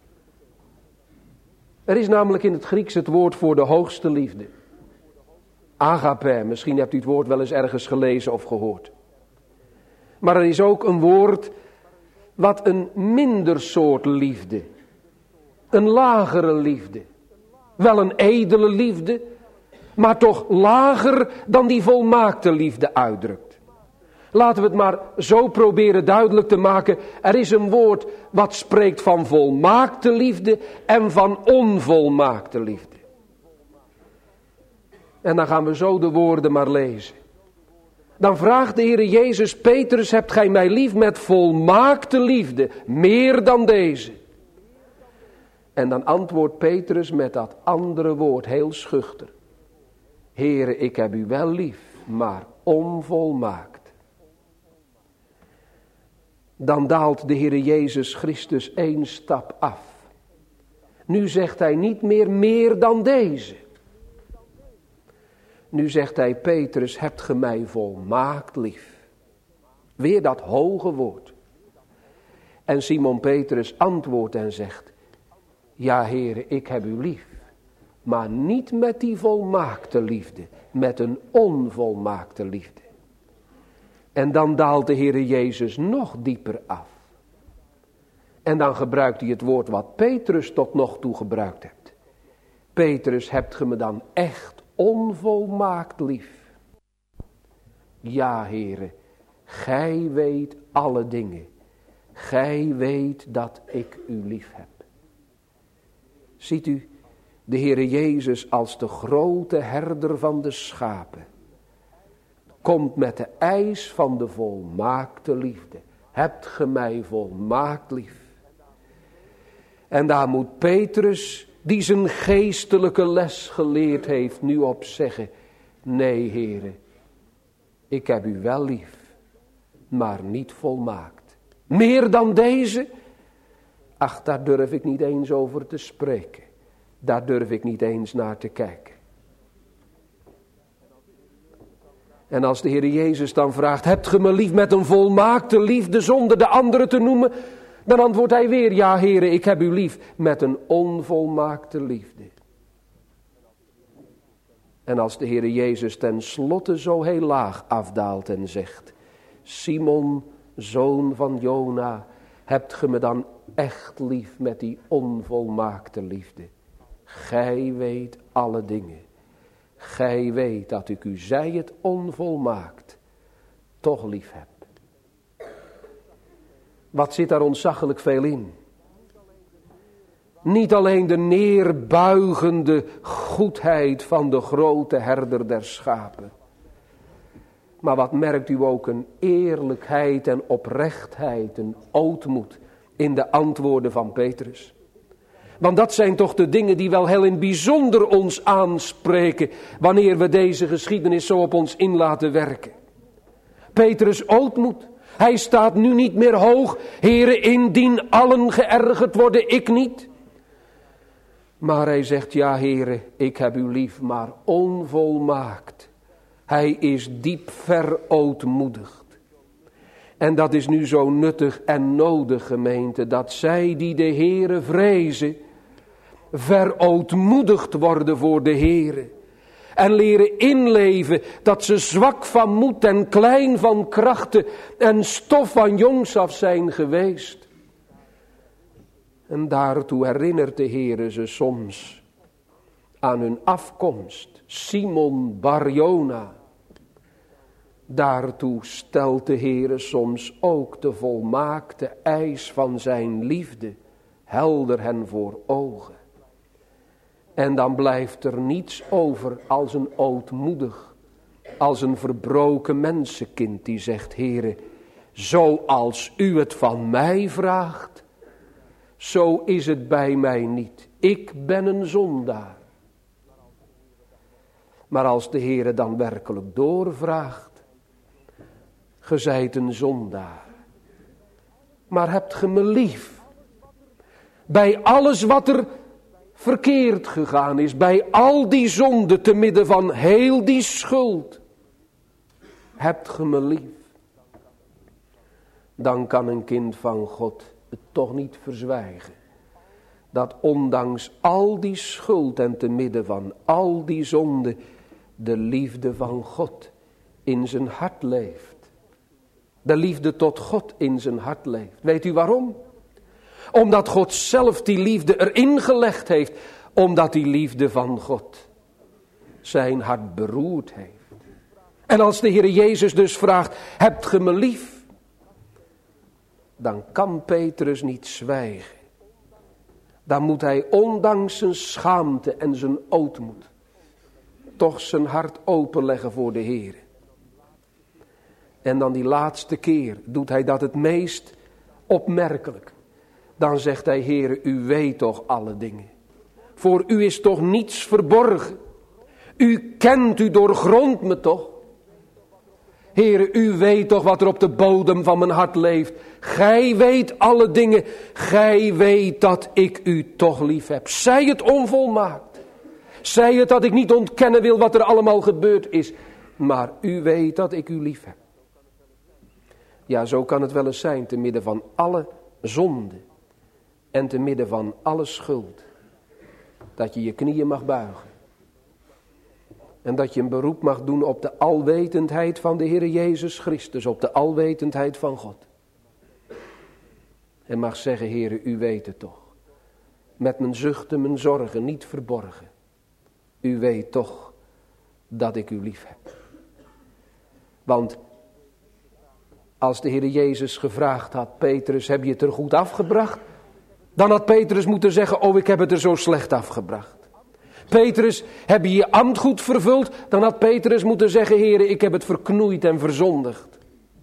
Er is namelijk in het Grieks het woord voor de hoogste liefde. Agape, misschien hebt u het woord wel eens ergens gelezen of gehoord. Maar er is ook een woord wat een minder soort liefde. Een lagere liefde. Wel een edele liefde, maar toch lager dan die volmaakte liefde uitdrukt. Laten we het maar zo proberen duidelijk te maken. Er is een woord wat spreekt van volmaakte liefde en van onvolmaakte liefde. En dan gaan we zo de woorden maar lezen. Dan vraagt de Heere Jezus, Petrus, hebt gij mij lief met volmaakte liefde, meer dan deze? En dan antwoordt Petrus met dat andere woord, heel schuchter. Heere, ik heb u wel lief, maar onvolmaakt. Dan daalt de Heere Jezus Christus één stap af. Nu zegt hij niet meer meer dan deze. Nu zegt hij, Petrus, hebt ge mij volmaakt lief. Weer dat hoge woord. En Simon Petrus antwoordt en zegt, ja, Heere, ik heb u lief. Maar niet met die volmaakte liefde, met een onvolmaakte liefde. En dan daalt de Heere Jezus nog dieper af. En dan gebruikt hij het woord wat Petrus tot nog toe gebruikt hebt. Petrus, hebt ge me dan echt onvolmaakt lief? Ja, Heere, gij weet alle dingen. Gij weet dat ik u lief heb. Ziet u, de Heere Jezus als de grote herder van de schapen komt met de eis van de volmaakte liefde. Hebt ge mij volmaakt lief? En daar moet Petrus, die zijn geestelijke les geleerd heeft, nu op zeggen, nee, Heere, ik heb u wel lief, maar niet volmaakt. Meer dan deze? Ach, daar durf ik niet eens over te spreken. Daar durf ik niet eens naar te kijken. En als de Heer Jezus dan vraagt, hebt ge me lief met een volmaakte liefde zonder de andere te noemen? Dan antwoordt hij weer, ja, Heere, ik heb u lief met een onvolmaakte liefde. En als de Heer Jezus ten slotte zo heel laag afdaalt en zegt, Simon, zoon van Jona, hebt ge me dan echt lief met die onvolmaakte liefde? Gij weet alle dingen. Gij weet dat ik u, zij het onvolmaakt, toch lief heb. Wat zit daar ontzaglijk veel in? Niet alleen de neerbuigende goedheid van de grote herder der schapen. Maar wat merkt u ook, een eerlijkheid en oprechtheid, een ootmoed in de antwoorden van Petrus. Want dat zijn toch de dingen die wel heel in bijzonder ons aanspreken, wanneer we deze geschiedenis zo op ons in laten werken. Petrus ootmoed. Hij staat nu niet meer hoog. Heere, indien allen geërgerd worden, ik niet. Maar hij zegt, ja, Heere, ik heb u lief, maar onvolmaakt. Hij is diep verootmoedigd. En dat is nu zo nuttig en nodig, gemeente, dat zij die de Heere vrezen, verootmoedigd worden voor de Heere. En leren inleven dat ze zwak van moed en klein van krachten en stof van jongs af zijn geweest. En daartoe herinnert de Heere ze soms aan hun afkomst. Simon bar Jona. Daartoe stelt de Heere soms ook de volmaakte eis van zijn liefde helder hen voor ogen. En dan blijft er niets over als een ootmoedig, als een verbroken mensenkind die zegt, Heere, zoals u het van mij vraagt, zo is het bij mij niet. Ik ben een zondaar. Maar als de Heere dan werkelijk doorvraagt, ge zijt een zondaar, maar hebt ge me lief? Bij alles wat er verkeerd gegaan is, bij al die zonde te midden van heel die schuld, hebt ge me lief? Dan kan een kind van God het toch niet verzwijgen, dat ondanks al die schuld en te midden van al die zonde, de liefde van God in zijn hart leeft. De liefde tot God in zijn hart leeft. Weet u waarom? Omdat God zelf die liefde erin gelegd heeft. Omdat die liefde van God zijn hart beroerd heeft. En als de Heer Jezus dus vraagt, hebt ge me lief? Dan kan Petrus niet zwijgen. Dan moet hij ondanks zijn schaamte en zijn ootmoed toch zijn hart openleggen voor de Heer. En dan die laatste keer doet hij dat het meest opmerkelijk. Dan zegt hij, Heere, u weet toch alle dingen. Voor u is toch niets verborgen. U kent, u doorgrondt me toch. Heere, u weet toch wat er op de bodem van mijn hart leeft. Gij weet alle dingen. Gij weet dat ik u toch lief heb. Zij het onvolmaakt. Zij het dat ik niet ontkennen wil wat er allemaal gebeurd is. Maar u weet dat ik u lief heb. Ja, zo kan het wel eens zijn te midden van alle zonde. En te midden van alle schuld. Dat je je knieën mag buigen. En dat je een beroep mag doen op de alwetendheid van de Heere Jezus Christus. Op de alwetendheid van God. En mag zeggen, Heere, u weet het toch. Met mijn zuchten, mijn zorgen niet verborgen. U weet toch dat ik u lief heb. Want als de Heere Jezus gevraagd had, Petrus, heb je het er goed afgebracht? Dan had Petrus moeten zeggen, oh, ik heb het er zo slecht afgebracht. Petrus, heb je je ambt goed vervuld? Dan had Petrus moeten zeggen, Heere, ik heb het verknoeid en verzondigd.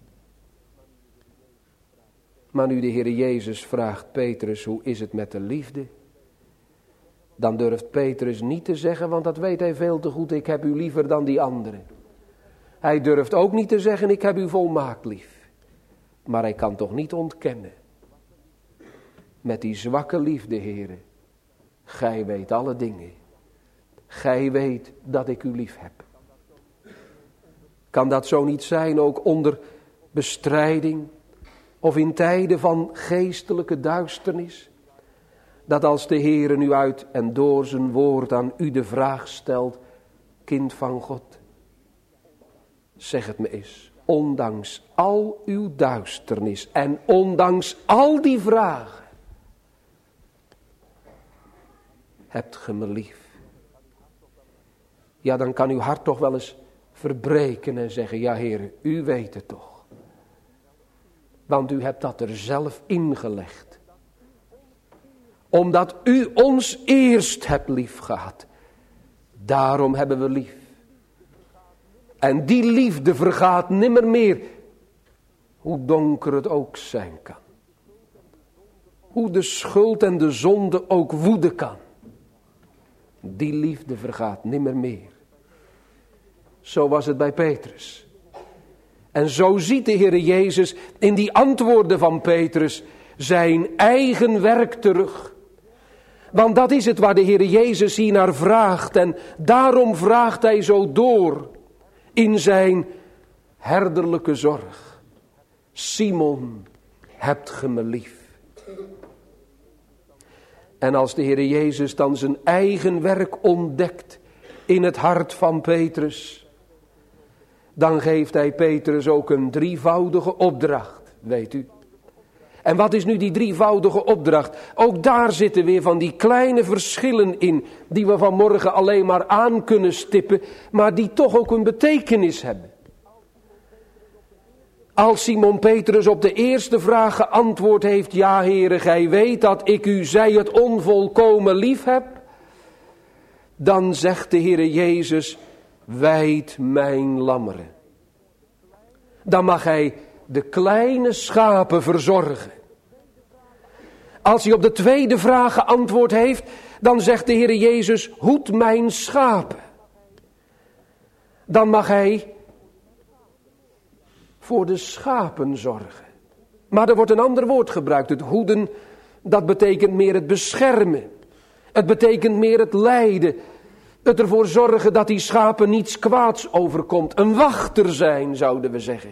Maar nu de Heere Jezus vraagt Petrus, hoe is het met de liefde? Dan durft Petrus niet te zeggen, want dat weet hij veel te goed, ik heb u liever dan die anderen. Hij durft ook niet te zeggen, ik heb u volmaakt lief. Maar hij kan toch niet ontkennen. Met die zwakke liefde, Heere, gij weet alle dingen. Gij weet dat ik u lief heb. Kan dat zo niet zijn, ook onder bestrijding of in tijden van geestelijke duisternis? Dat als de Heere nu uit en door zijn woord aan u de vraag stelt, kind van God, zeg het me eens, ondanks al uw duisternis en ondanks al die vragen, hebt ge me lief? Ja, dan kan uw hart toch wel eens verbreken en zeggen, ja Heere, u weet het toch. Want u hebt dat er zelf ingelegd. Omdat u ons eerst hebt lief gehad. Daarom hebben we lief. En die liefde vergaat nimmer meer. Hoe donker het ook zijn kan. Hoe de schuld en de zonde ook woeden kan. Die liefde vergaat nimmer meer. Zo was het bij Petrus. En zo ziet de Heere Jezus in die antwoorden van Petrus zijn eigen werk terug. Want dat is het waar de Heere Jezus hier naar vraagt. En daarom vraagt hij zo door in zijn herderlijke zorg. Simon, hebt ge me lief? En als de Heere Jezus dan zijn eigen werk ontdekt in het hart van Petrus, dan geeft hij Petrus ook een drievoudige opdracht, weet u. En wat is nu die drievoudige opdracht? Ook daar zitten weer van die kleine verschillen in, die we vanmorgen alleen maar aan kunnen stippen, maar die toch ook een betekenis hebben. Als Simon Petrus op de eerste vraag geantwoord heeft, ja Heere, gij weet dat ik u, zij het onvolkomen lief heb, dan zegt de Heere Jezus, wijd mijn lammeren. Dan mag hij de kleine schapen verzorgen. Als hij op de tweede vraag geantwoord heeft, dan zegt de Heere Jezus, hoed mijn schapen. Dan mag hij voor de schapen zorgen. Maar er wordt een ander woord gebruikt. Het hoeden, dat betekent meer het beschermen. Het betekent meer het leiden. Het ervoor zorgen dat die schapen niets kwaads overkomt. Een wachter zijn, zouden we zeggen.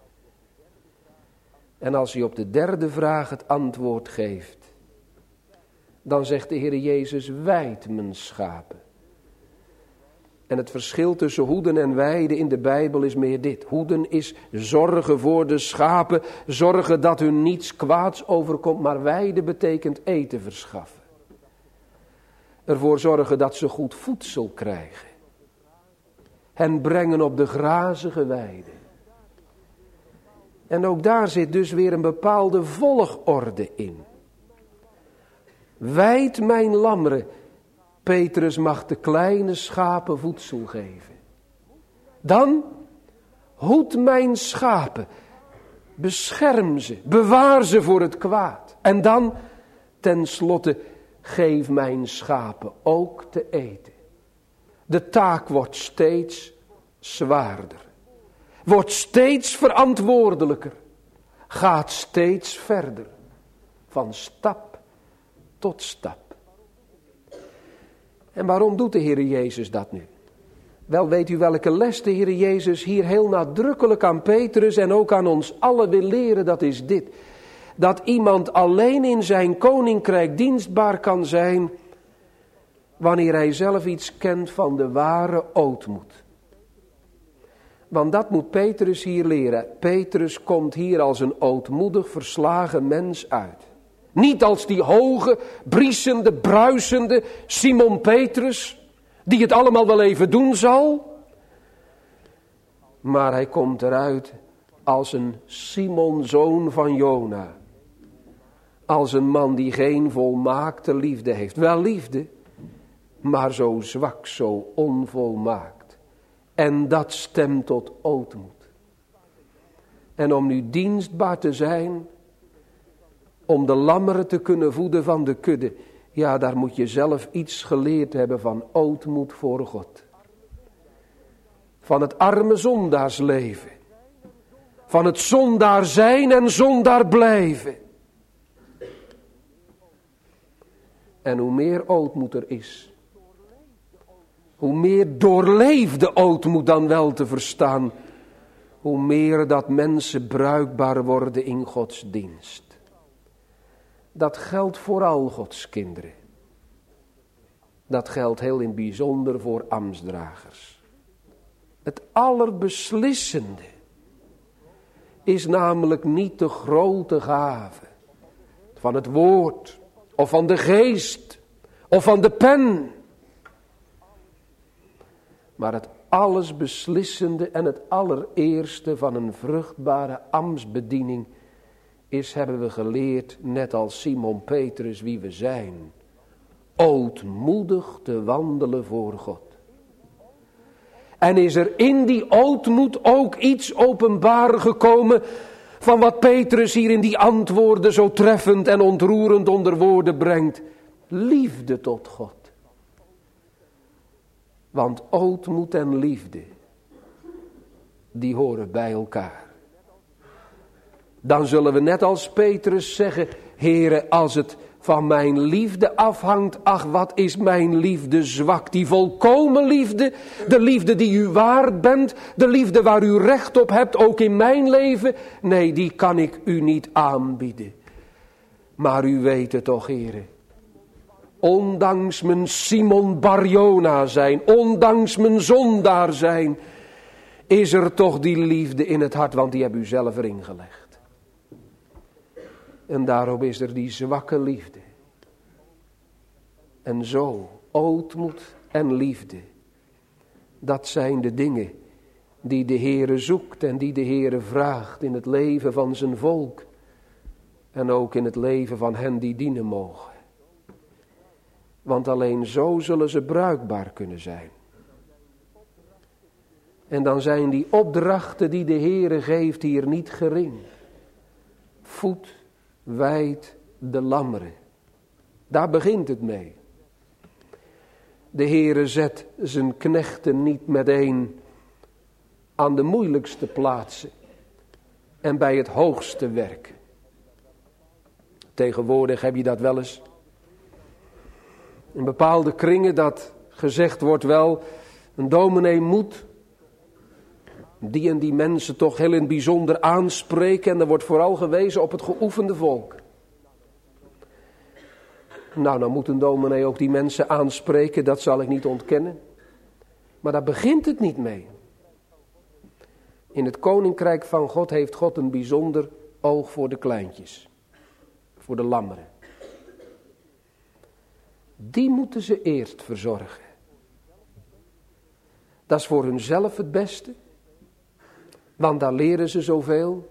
En als hij op de derde vraag het antwoord geeft, dan zegt de Heere Jezus, wijd mijn schapen. En het verschil tussen hoeden en weiden in de Bijbel is meer dit. Hoeden is zorgen voor de schapen, zorgen dat hun niets kwaads overkomt, maar weiden betekent eten verschaffen. Ervoor zorgen dat ze goed voedsel krijgen. Hen brengen op de grazige weiden. En ook daar zit dus weer een bepaalde volgorde in. Wijd mijn lammeren. Petrus mag de kleine schapen voedsel geven. Dan hoed mijn schapen. Bescherm ze. Bewaar ze voor het kwaad. En dan Ten slotte, geef mijn schapen ook te eten. De taak wordt steeds zwaarder. Wordt steeds verantwoordelijker. Gaat steeds verder. Van stap tot stap. En waarom doet de Heer Jezus dat nu? Wel, weet u welke les de Heer Jezus hier heel nadrukkelijk aan Petrus en ook aan ons allen wil leren? Dat is dit. Dat iemand alleen in zijn koninkrijk dienstbaar kan zijn wanneer hij zelf iets kent van de ware ootmoed. Want dat moet Petrus hier leren. Petrus komt hier als een ootmoedig verslagen mens uit. Niet als die hoge, briesende, bruisende Simon Petrus, die het allemaal wel even doen zal. Maar hij komt eruit als een Simon, zoon van Jona. Als een man die geen volmaakte liefde heeft. Wel liefde, maar zo zwak, zo onvolmaakt. En dat stemt tot ootmoed. En om nu dienstbaar te zijn, om de lammeren te kunnen voeden van de kudde, ja, daar moet je zelf iets geleerd hebben van ootmoed voor God. Van het arme zondaarsleven. Van het zondaar zijn en zondaar blijven. En hoe meer ootmoed er is, hoe meer doorleefde ootmoed dan wel te verstaan, hoe meer dat mensen bruikbaar worden in Gods dienst. Dat geldt voor al Gods kinderen. Dat geldt heel in bijzonder voor ambtsdragers. Het allerbeslissende is namelijk niet de grote gave van het woord, of van de geest, of van de pen. Maar het allesbeslissende en het allereerste van een vruchtbare ambtsbediening is, hebben we geleerd, net als Simon Petrus, wie we zijn. Ootmoedig te wandelen voor God. En is er in die ootmoed ook iets openbaar gekomen van wat Petrus hier in die antwoorden zo treffend en ontroerend onder woorden brengt. Liefde tot God. Want ootmoed en liefde, die horen bij elkaar. Dan zullen we net als Petrus zeggen, Heere, als het van mijn liefde afhangt, ach, wat is mijn liefde zwak. Die volkomen liefde, de liefde die u waard bent, de liefde waar u recht op hebt, ook in mijn leven. Nee, die kan ik u niet aanbieden. Maar u weet het toch, Heere. Ondanks mijn Simon Barjona zijn, ondanks mijn zondaar zijn, is er toch die liefde in het hart, want die heb u zelf erin gelegd. En daarom is er die zwakke liefde. En zo, ootmoed en liefde. Dat zijn de dingen die de Heere zoekt en die de Heere vraagt in het leven van zijn volk. En ook in het leven van hen die dienen mogen. Want alleen zo zullen ze bruikbaar kunnen zijn. En dan zijn die opdrachten die de Heere geeft hier niet gering. Voed, wijd de lammeren. Daar begint het mee. De Heere zet zijn knechten niet meteen aan de moeilijkste plaatsen en bij het hoogste werk. Tegenwoordig heb je dat wel eens. In bepaalde kringen dat gezegd wordt wel, een dominee moet die en die mensen toch heel in het bijzonder aanspreken. En er wordt vooral gewezen op het geoefende volk. Nou, dan moet een dominee ook die mensen aanspreken, dat zal ik niet ontkennen. Maar daar begint het niet mee. In het koninkrijk van God heeft God een bijzonder oog voor de kleintjes. Voor de lammeren. Die moeten ze eerst verzorgen. Dat is voor hunzelf het beste. Want daar leren ze zoveel.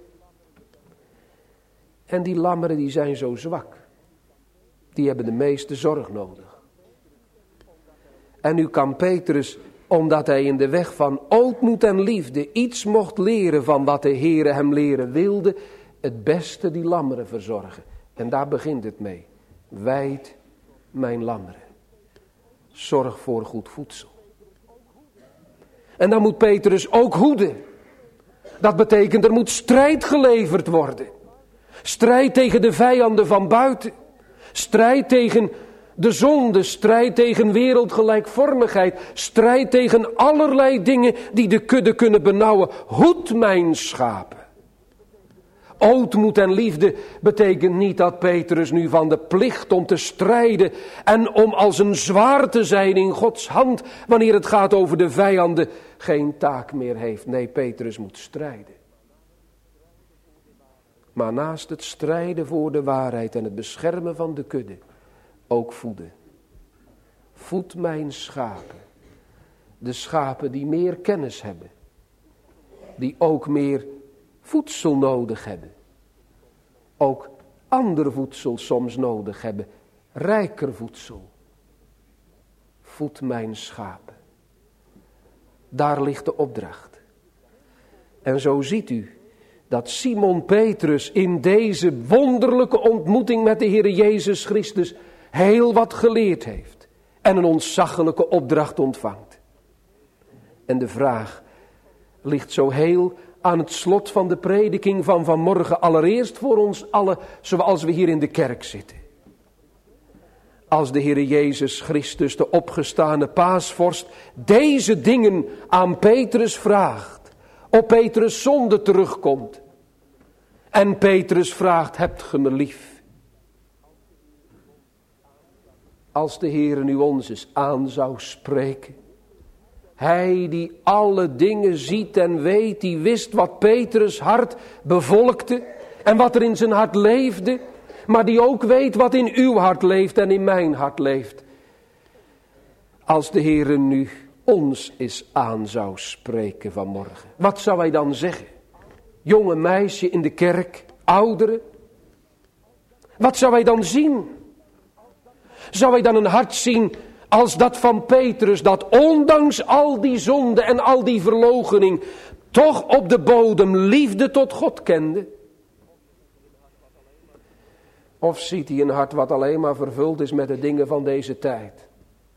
En die lammeren die zijn zo zwak. Die hebben de meeste zorg nodig. En nu kan Petrus, omdat hij in de weg van ootmoed en liefde iets mocht leren van wat de Heere hem leren wilde, het beste die lammeren verzorgen. En daar begint het mee. Weid mijn lammeren. Zorg voor goed voedsel. En dan moet Petrus ook hoeden. Dat betekent er moet strijd geleverd worden. Strijd tegen de vijanden van buiten. Strijd tegen de zonde. Strijd tegen wereldgelijkvormigheid. Strijd tegen allerlei dingen die de kudde kunnen benauwen. Hoed mijn schapen. Ootmoed en liefde betekent niet dat Petrus nu van de plicht om te strijden en om als een zwaard te zijn in Gods hand wanneer het gaat over de vijanden geen taak meer heeft. Nee, Petrus moet strijden. Maar naast het strijden voor de waarheid en het beschermen van de kudde, ook voeden. Voed mijn schapen. De schapen die meer kennis hebben. Die ook meer voedsel nodig hebben. Ook ander voedsel soms nodig hebben. Rijker voedsel. Voed mijn schapen. Daar ligt de opdracht. En zo ziet u dat Simon Petrus in deze wonderlijke ontmoeting met de Heer Jezus Christus heel wat geleerd heeft. En een ontzaglijke opdracht ontvangt. En de vraag ligt zo heel aan het slot van de prediking van vanmorgen. Allereerst voor ons allen, zoals we hier in de kerk zitten. Als de Heer Jezus Christus, de opgestane paasvorst, deze dingen aan Petrus vraagt. Op Petrus' zonde terugkomt. En Petrus vraagt, hebt ge me lief? Als de Heer nu ons eens aan zou spreken. Hij die alle dingen ziet en weet, die wist wat Petrus' hart bevolkte en wat er in zijn hart leefde, maar die ook weet wat in uw hart leeft en in mijn hart leeft. Als de Heer nu ons eens aan zou spreken vanmorgen, wat zou hij dan zeggen? Jonge meisje in de kerk, ouderen, wat zou hij dan zien? Zou hij dan een hart zien als dat van Petrus, dat ondanks al die zonde en al die verloochening, toch op de bodem liefde tot God kende? Of ziet hij een hart wat alleen maar vervuld is met de dingen van deze tijd?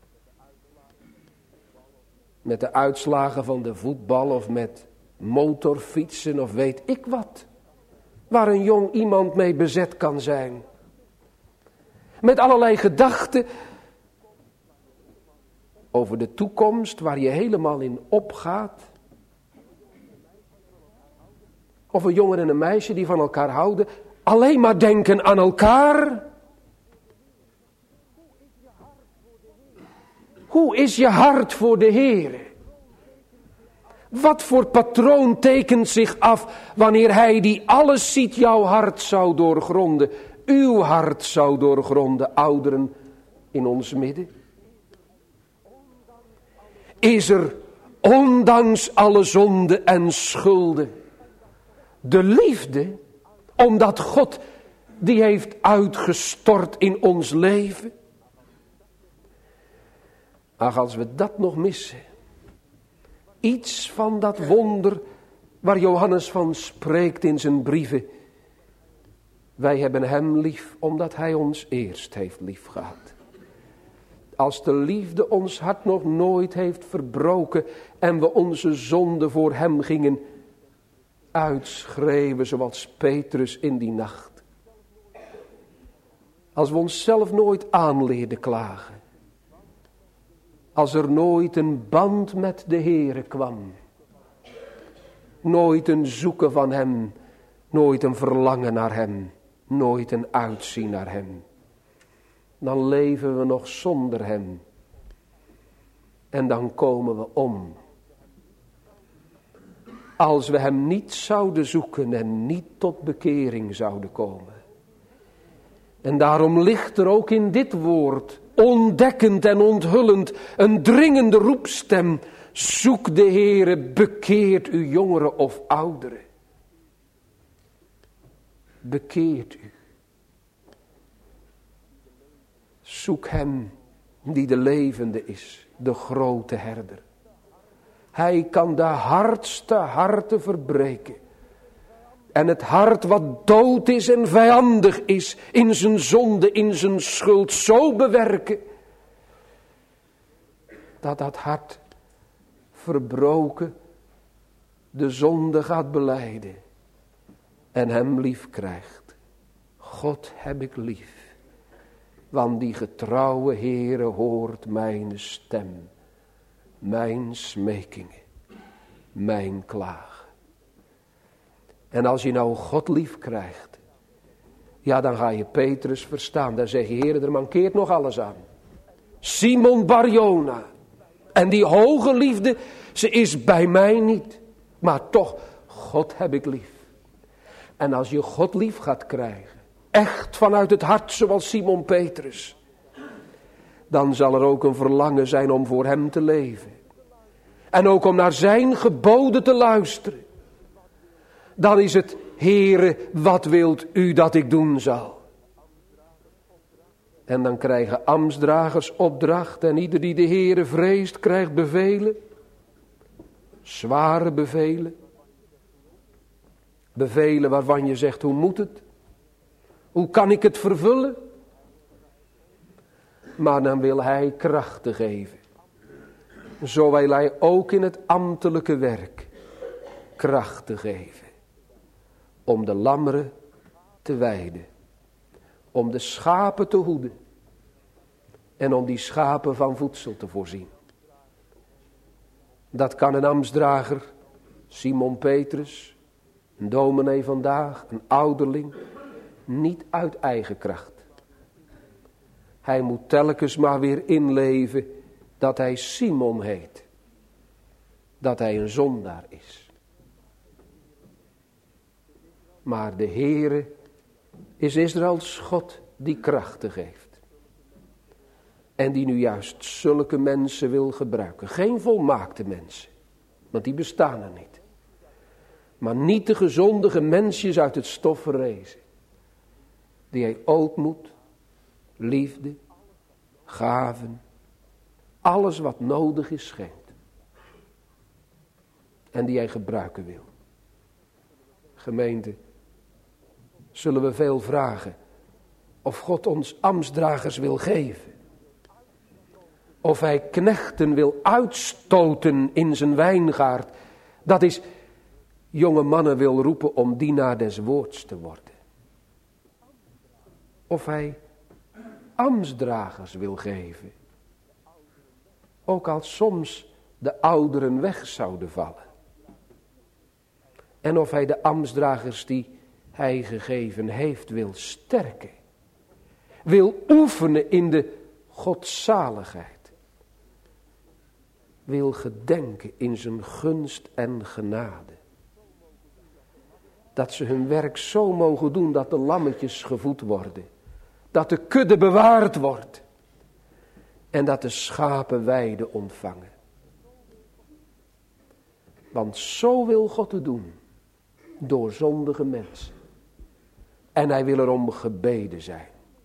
Met de uitslagen van de voetbal of met motorfietsen of weet ik wat. Waar een jong iemand mee bezet kan zijn. Met allerlei gedachten over de toekomst waar je helemaal in opgaat. Of een jongen en een meisje die van elkaar houden. Alleen maar denken aan elkaar. Hoe is je hart voor de Heer? Wat voor patroon tekent zich af wanneer Hij die alles ziet jouw hart zou doorgronden. Uw hart zou doorgronden, ouderen in ons midden. Is er, ondanks alle zonde en schulden, de liefde, omdat God die heeft uitgestort in ons leven? Ach, als we dat nog missen. Iets van dat wonder waar Johannes van spreekt in zijn brieven. Wij hebben hem lief omdat hij ons eerst heeft lief gehad. Als de liefde ons hart nog nooit heeft verbroken en we onze zonde voor hem gingen uitschreeuwen zoals Petrus in die nacht. Als we onszelf nooit aanleerden klagen. Als er nooit een band met de Heere kwam. Nooit een zoeken van hem. Nooit een verlangen naar hem. Nooit een uitzien naar hem. Dan leven we nog zonder hem. En dan komen we om. Als we hem niet zouden zoeken en niet tot bekering zouden komen. En daarom ligt er ook in dit woord, ontdekkend en onthullend, een dringende roepstem. Zoek de Heere, bekeert u jongeren of ouderen. Bekeert u. Zoek hem die de levende is, de grote herder. Hij kan de hardste harten verbreken. En het hart wat dood is en vijandig is in zijn zonde, in zijn schuld, zo bewerken. Dat dat hart verbroken de zonde gaat belijden. En hem lief krijgt. God heb ik lief. Want die getrouwe Heere hoort mijn stem. Mijn smekingen. Mijn klagen. En als je nou God lief krijgt. Ja, dan ga je Petrus verstaan. Dan zeg je, Heere, er mankeert nog alles aan. Simon Bar-Jona. En die hoge liefde, ze is bij mij niet. Maar toch, God heb ik lief. En als je God lief gaat krijgen. Echt vanuit het hart, zoals Simon Petrus. Dan zal er ook een verlangen zijn om voor hem te leven. En ook om naar zijn geboden te luisteren. Dan is het, Heere, wat wilt u dat ik doen zal? En dan krijgen ambtsdragers opdracht. En ieder die de Heere vreest, krijgt bevelen. Zware bevelen. Bevelen waarvan je zegt, hoe moet het? Hoe kan ik het vervullen? Maar dan wil hij krachten geven. Zo wil hij ook in het ambtelijke werk krachten geven. Om de lammeren te weiden. Om de schapen te hoeden. En om die schapen van voedsel te voorzien. Dat kan een ambtsdrager, Simon Petrus, een dominee vandaag, een ouderling, niet uit eigen kracht. Hij moet telkens maar weer inleven dat hij Simon heet. Dat hij een zondaar is. Maar de Heere is Israëls God die krachten geeft. En die nu juist zulke mensen wil gebruiken. Geen volmaakte mensen. Want die bestaan er niet. Maar niet de gezondige mensjes uit het stof verrezen. Die hij ootmoed, liefde, gaven, alles wat nodig is schenkt. En die hij gebruiken wil. Gemeente, zullen we veel vragen of God ons ambtsdragers wil geven. Of hij knechten wil uitstoten in zijn wijngaard. Dat is, jonge mannen wil roepen om dienaar des woords te worden. Of hij ambtsdragers wil geven. Ook als soms de ouderen weg zouden vallen. En of hij de ambtsdragers die hij gegeven heeft wil sterken. Wil oefenen in de godzaligheid. Wil gedenken in zijn gunst en genade. Dat ze hun werk zo mogen doen dat de lammetjes gevoed worden. Dat de kudde bewaard wordt. En dat de schapen weide ontvangen. Want zo wil God het doen. Door zondige mensen. En hij wil erom gebeden zijn.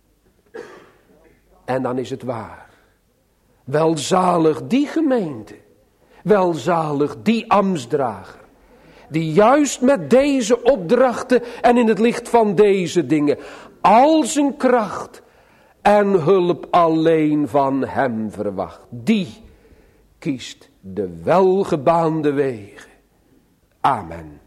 En dan is het waar. Welzalig die gemeente. Welzalig die ambtsdrager. Die juist met deze opdrachten en in het licht van deze dingen al zijn kracht en hulp alleen van hem verwacht. Die kiest de welgebaande wegen. Amen.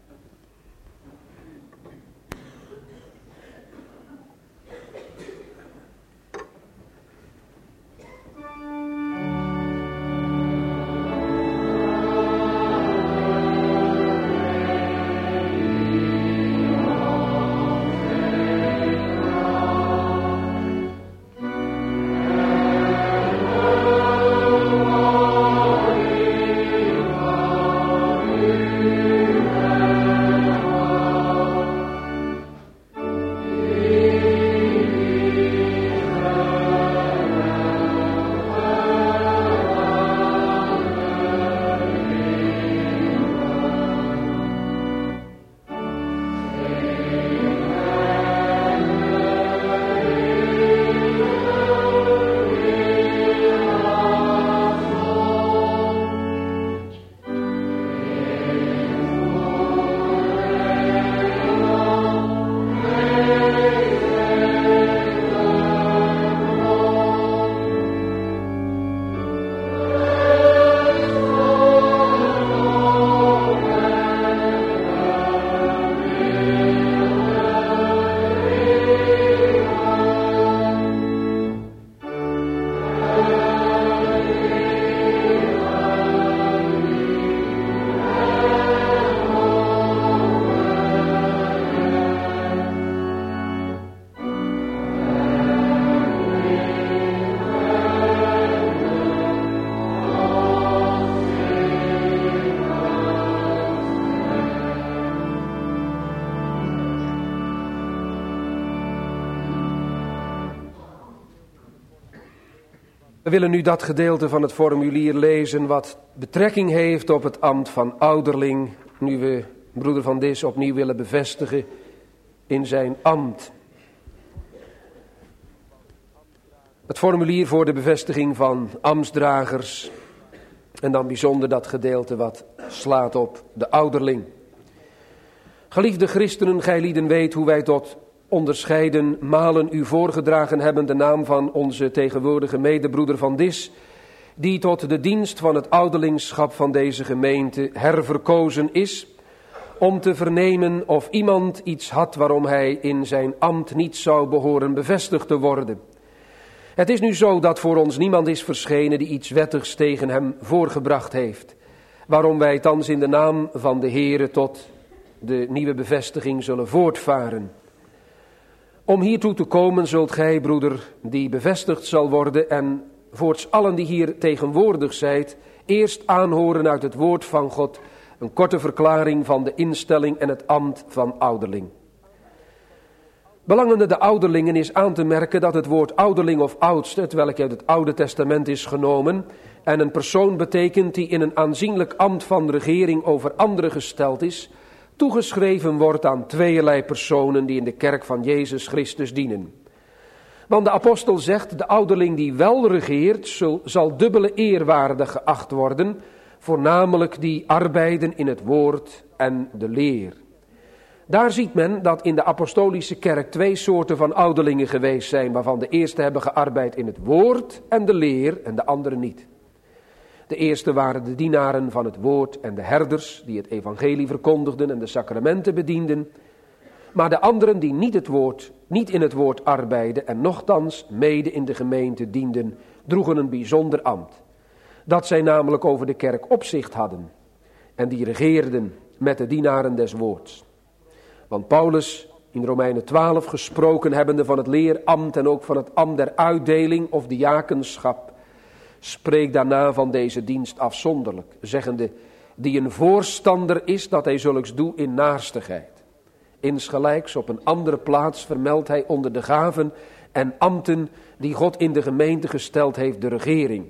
Amen. We willen nu dat gedeelte van het formulier lezen wat betrekking heeft op het ambt van ouderling, nu we broeder Van Dis opnieuw willen bevestigen in zijn ambt. Het formulier voor de bevestiging van ambtsdragers en dan bijzonder dat gedeelte wat slaat op de ouderling. Geliefde christenen, gijlieden weet hoe wij tot onderscheiden malen u voorgedragen hebben de naam van onze tegenwoordige medebroeder Van Dis, die tot de dienst van het ouderlingschap van deze gemeente herverkozen is, om te vernemen of iemand iets had waarom hij in zijn ambt niet zou behoren bevestigd te worden. Het is nu zo dat voor ons niemand is verschenen die iets wettigs tegen hem voorgebracht heeft, waarom wij thans in de naam van de Heere tot de nieuwe bevestiging zullen voortvaren. Om hiertoe te komen zult gij, broeder, die bevestigd zal worden en voorts allen die hier tegenwoordig zijt, eerst aanhoren uit het woord van God een korte verklaring van de instelling en het ambt van ouderling. Belangende de ouderlingen is aan te merken dat het woord ouderling of oudste, hetwelk uit het Oude Testament is genomen, en een persoon betekent die in een aanzienlijk ambt van regering over anderen gesteld is, toegeschreven wordt aan tweeërlei personen die in de kerk van Jezus Christus dienen. Want de apostel zegt, de ouderling die wel regeert, zal, zal dubbele eerwaardig geacht worden, voornamelijk die arbeiden in het woord en de leer. Daar ziet men dat in de apostolische kerk twee soorten van ouderlingen geweest zijn, waarvan de eerste hebben gearbeid in het woord en de leer en de andere niet. De eerste waren de dienaren van het woord en de herders, die het evangelie verkondigden en de sacramenten bedienden. Maar de anderen die niet, het woord, niet in het woord arbeidden en nochtans mede in de gemeente dienden, droegen een bijzonder ambt. Dat zij namelijk over de kerk opzicht hadden en die regeerden met de dienaren des woords. Want Paulus in Romeinen twaalf gesproken hebbende van het leerambt en ook van het ambt der uitdeling of diakenschap, spreekt daarna van deze dienst afzonderlijk, zeggende, die een voorstander is dat hij zulks doe in naarstigheid. Insgelijks op een andere plaats vermeldt hij onder de gaven en ambten die God in de gemeente gesteld heeft de regering.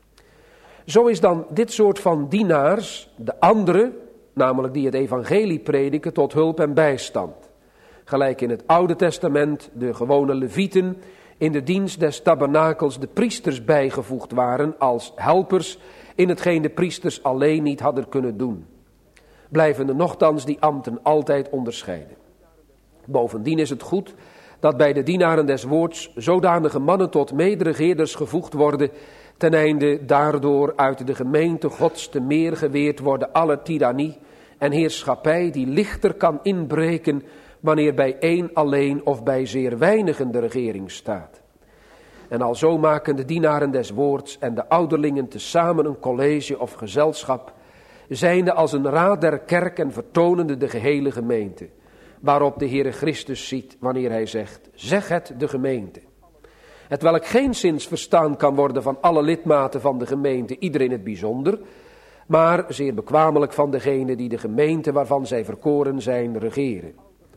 Zo is dan dit soort van dienaars, de andere, namelijk die het evangelie prediken, tot hulp en bijstand. Gelijk in het Oude Testament de gewone levieten in de dienst des tabernakels de priesters bijgevoegd waren als helpers in hetgeen de priesters alleen niet hadden kunnen doen. Blijven er nochtans die ambten altijd onderscheiden. Bovendien is het goed dat bij de dienaren des woords zodanige mannen tot mederegeerders gevoegd worden, ten einde daardoor uit de gemeente Gods te meer geweerd worden alle tirannie en heerschappij die lichter kan inbreken wanneer bij één alleen of bij zeer weinigen de regering staat. En alzo maken de dienaren des woords en de ouderlingen tezamen een college of gezelschap, zijnde als een raad der kerk en vertonende de gehele gemeente, waarop de Heere Christus ziet wanneer hij zegt, zeg het de gemeente. Hetwelk geenszins verstaan kan worden van alle lidmaten van de gemeente, ieder in het bijzonder, maar zeer bekwamelijk van degene die de gemeente waarvan zij verkoren zijn regeren.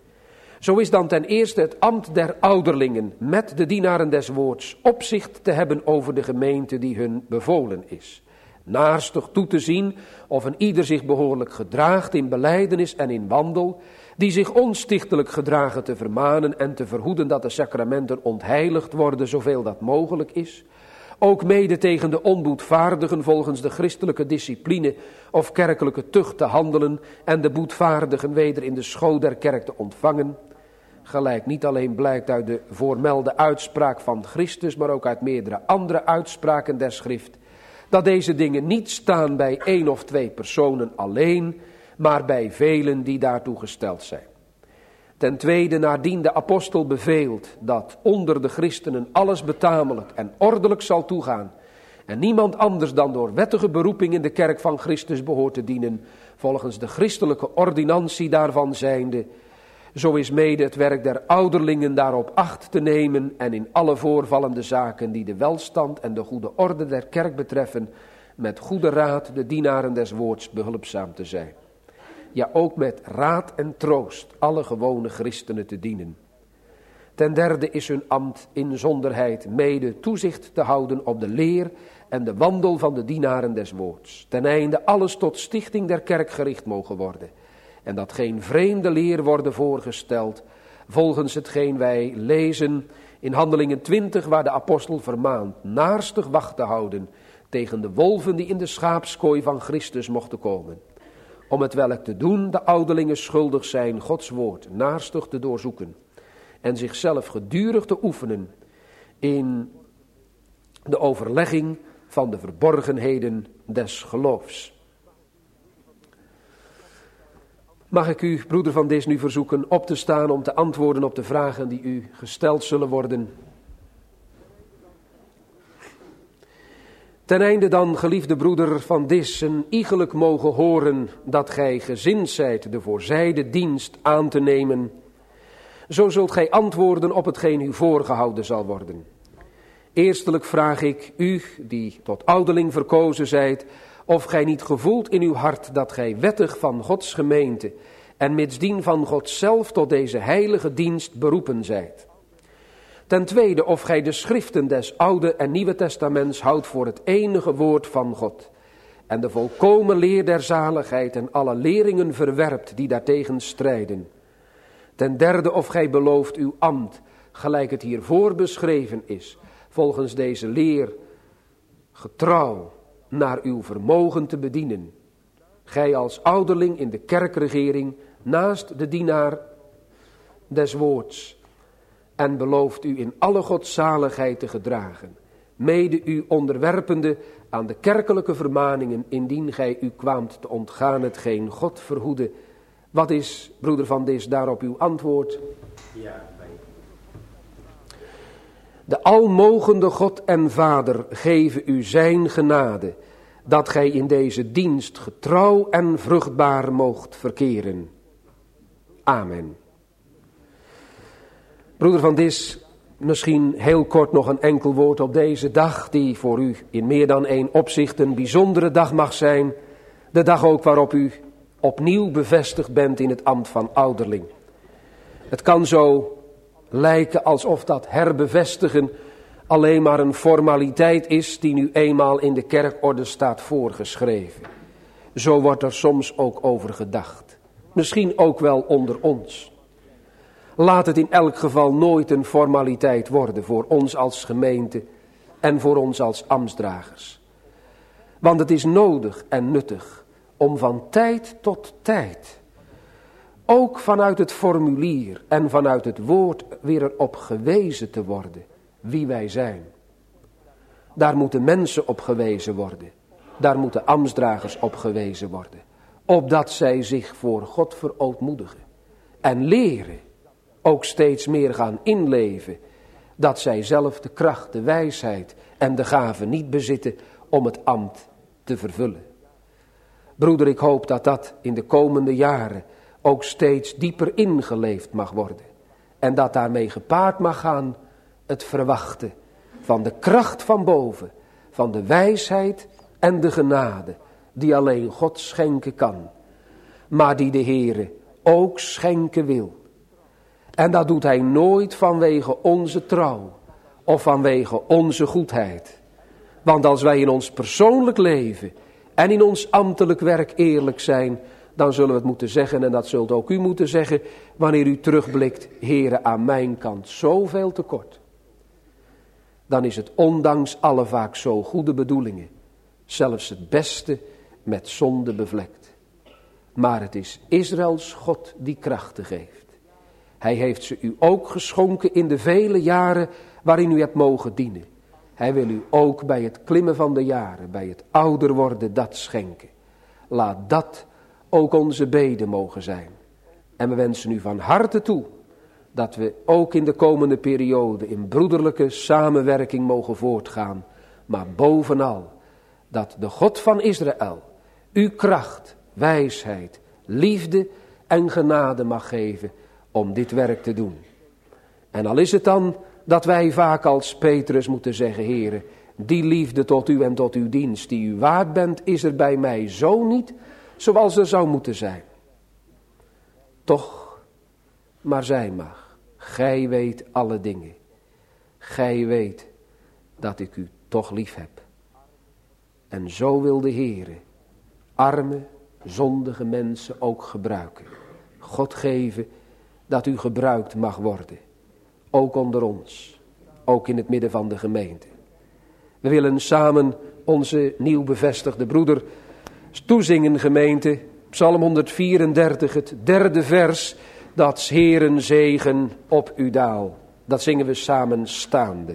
Zo is dan ten eerste het ambt der ouderlingen met de dienaren des woords opzicht te hebben over de gemeente die hun bevolen is. Naarstig toe te zien of een ieder zich behoorlijk gedraagt in belijdenis en in wandel, die zich onstichtelijk gedragen te vermanen en te verhoeden dat de sacramenten ontheiligd worden zoveel dat mogelijk is. Ook mede tegen de onboetvaardigen volgens de christelijke discipline of kerkelijke tucht te handelen en de boetvaardigen weder in de school der kerk te ontvangen. Gelijk niet alleen blijkt uit de voormelde uitspraak van Christus, maar ook uit meerdere andere uitspraken der schrift, dat deze dingen niet staan bij één of twee personen alleen, maar bij velen die daartoe gesteld zijn. Ten tweede, naardien de apostel beveelt dat onder de christenen alles betamelijk en ordelijk zal toegaan en niemand anders dan door wettige beroeping in de kerk van Christus behoort te dienen, volgens de christelijke ordinantie daarvan zijnde, zo is mede het werk der ouderlingen daarop acht te nemen en in alle voorvallende zaken die de welstand en de goede orde der kerk betreffen, met goede raad de dienaren des woords behulpzaam te zijn. Ja, ook met raad en troost alle gewone christenen te dienen. Ten derde is hun ambt inzonderheid mede toezicht te houden op de leer en de wandel van de dienaren des woords. Ten einde alles tot stichting der kerk gericht mogen worden. En dat geen vreemde leer worden voorgesteld, volgens hetgeen wij lezen in Handelingen twintig, waar de apostel vermaant naarstig wacht te houden tegen de wolven die in de schaapskooi van Christus mochten komen. Om het welk te doen de ouderlingen schuldig zijn Gods woord naarstig te doorzoeken en zichzelf gedurig te oefenen in de overlegging van de verborgenheden des geloofs. Mag ik u, broeder Van Dis, nu verzoeken op te staan om te antwoorden op de vragen die u gesteld zullen worden. Ten einde dan, geliefde broeder Van Dis, een iegelijk mogen horen dat gij gezind zijt de voorzijde dienst aan te nemen, zo zult gij antwoorden op hetgeen u voorgehouden zal worden. Eerstelijk vraag ik u, die tot ouderling verkozen zijt, of gij niet gevoelt in uw hart dat gij wettig van Gods gemeente en mitsdien van God zelf tot deze heilige dienst beroepen zijt. Ten tweede, of gij de schriften des Oude en Nieuwe Testaments houdt voor het enige woord van God en de volkomen leer der zaligheid en alle leringen verwerpt die daartegen strijden. Ten derde, of gij belooft uw ambt, gelijk het hiervoor beschreven is, volgens deze leer getrouw naar uw vermogen te bedienen. Gij als ouderling in de kerkregering naast de dienaar des woords en belooft u in alle godzaligheid te gedragen, mede u onderwerpende aan de kerkelijke vermaningen, indien gij u kwaamt te ontgaan hetgeen God verhoede. Wat is, broeder Van Dis, daarop uw antwoord? Ja. De almogende God en Vader geven u zijn genade, dat gij in deze dienst getrouw en vruchtbaar moogt verkeren. Amen. Broeder Van Dis, misschien heel kort nog een enkel woord op deze dag, die voor u in meer dan één opzicht een bijzondere dag mag zijn. De dag ook waarop u opnieuw bevestigd bent in het ambt van ouderling. Het kan zo lijken alsof dat herbevestigen alleen maar een formaliteit is die nu eenmaal in de kerkorde staat voorgeschreven. Zo wordt er soms ook over gedacht. Misschien ook wel onder ons. Laat het in elk geval nooit een formaliteit worden voor ons als gemeente en voor ons als ambtsdragers. Want het is nodig en nuttig om van tijd tot tijd, ook vanuit het formulier en vanuit het woord, weer erop gewezen te worden wie wij zijn. Daar moeten mensen op gewezen worden. Daar moeten ambtsdragers op gewezen worden. Opdat zij zich voor God verootmoedigen. En leren, ook steeds meer gaan inleven, dat zij zelf de kracht, de wijsheid en de gave niet bezitten om het ambt te vervullen. Broeder, ik hoop dat dat in de komende jaren ook steeds dieper ingeleefd mag worden. En dat daarmee gepaard mag gaan het verwachten van de kracht van boven, van de wijsheid en de genade die alleen God schenken kan, maar die de Heere ook schenken wil. En dat doet hij nooit vanwege onze trouw of vanwege onze goedheid. Want als wij in ons persoonlijk leven en in ons ambtelijk werk eerlijk zijn, dan zullen we het moeten zeggen, en dat zult ook u moeten zeggen, wanneer u terugblikt, Heere, aan mijn kant zoveel tekort. Dan is het ondanks alle vaak zo goede bedoelingen, zelfs het beste met zonde bevlekt. Maar het is Israëls God die krachten geeft. Hij heeft ze u ook geschonken in de vele jaren waarin u hebt mogen dienen. Hij wil u ook bij het klimmen van de jaren, bij het ouder worden, dat schenken. Laat dat ook onze bede mogen zijn. En we wensen u van harte toe dat we ook in de komende periode in broederlijke samenwerking mogen voortgaan. Maar bovenal dat de God van Israël u kracht, wijsheid, liefde en genade mag geven om dit werk te doen. En al is het dan dat wij vaak als Petrus moeten zeggen, Heere, die liefde tot u en tot uw dienst die u waard bent, is er bij mij zo niet zoals er zou moeten zijn. Toch, maar zij mag. Gij weet alle dingen. Gij weet dat ik u toch lief heb. En zo wil de Heere arme, zondige mensen ook gebruiken. God geven dat u gebruikt mag worden. Ook onder ons. Ook in het midden van de gemeente. We willen samen onze nieuw bevestigde broeder toezingen, gemeente. Psalm honderdvierendertig, het derde vers. Dat 's Heeren zegen op u daal. Dat zingen we samen staande.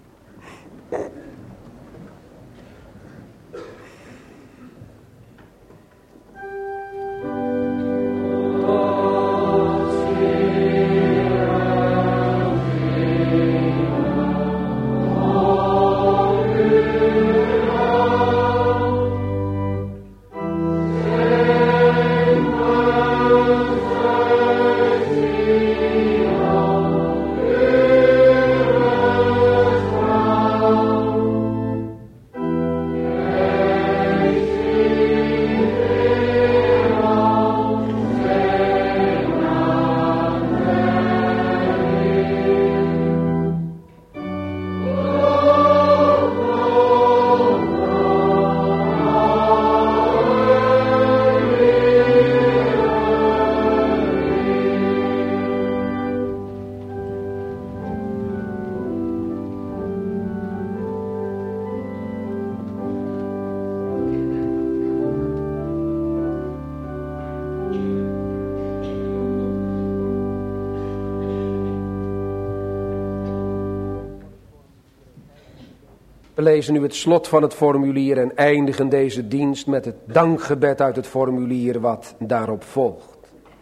We lezen nu het slot van het formulier en eindigen deze dienst met het dankgebed uit het formulier wat daarop volgt.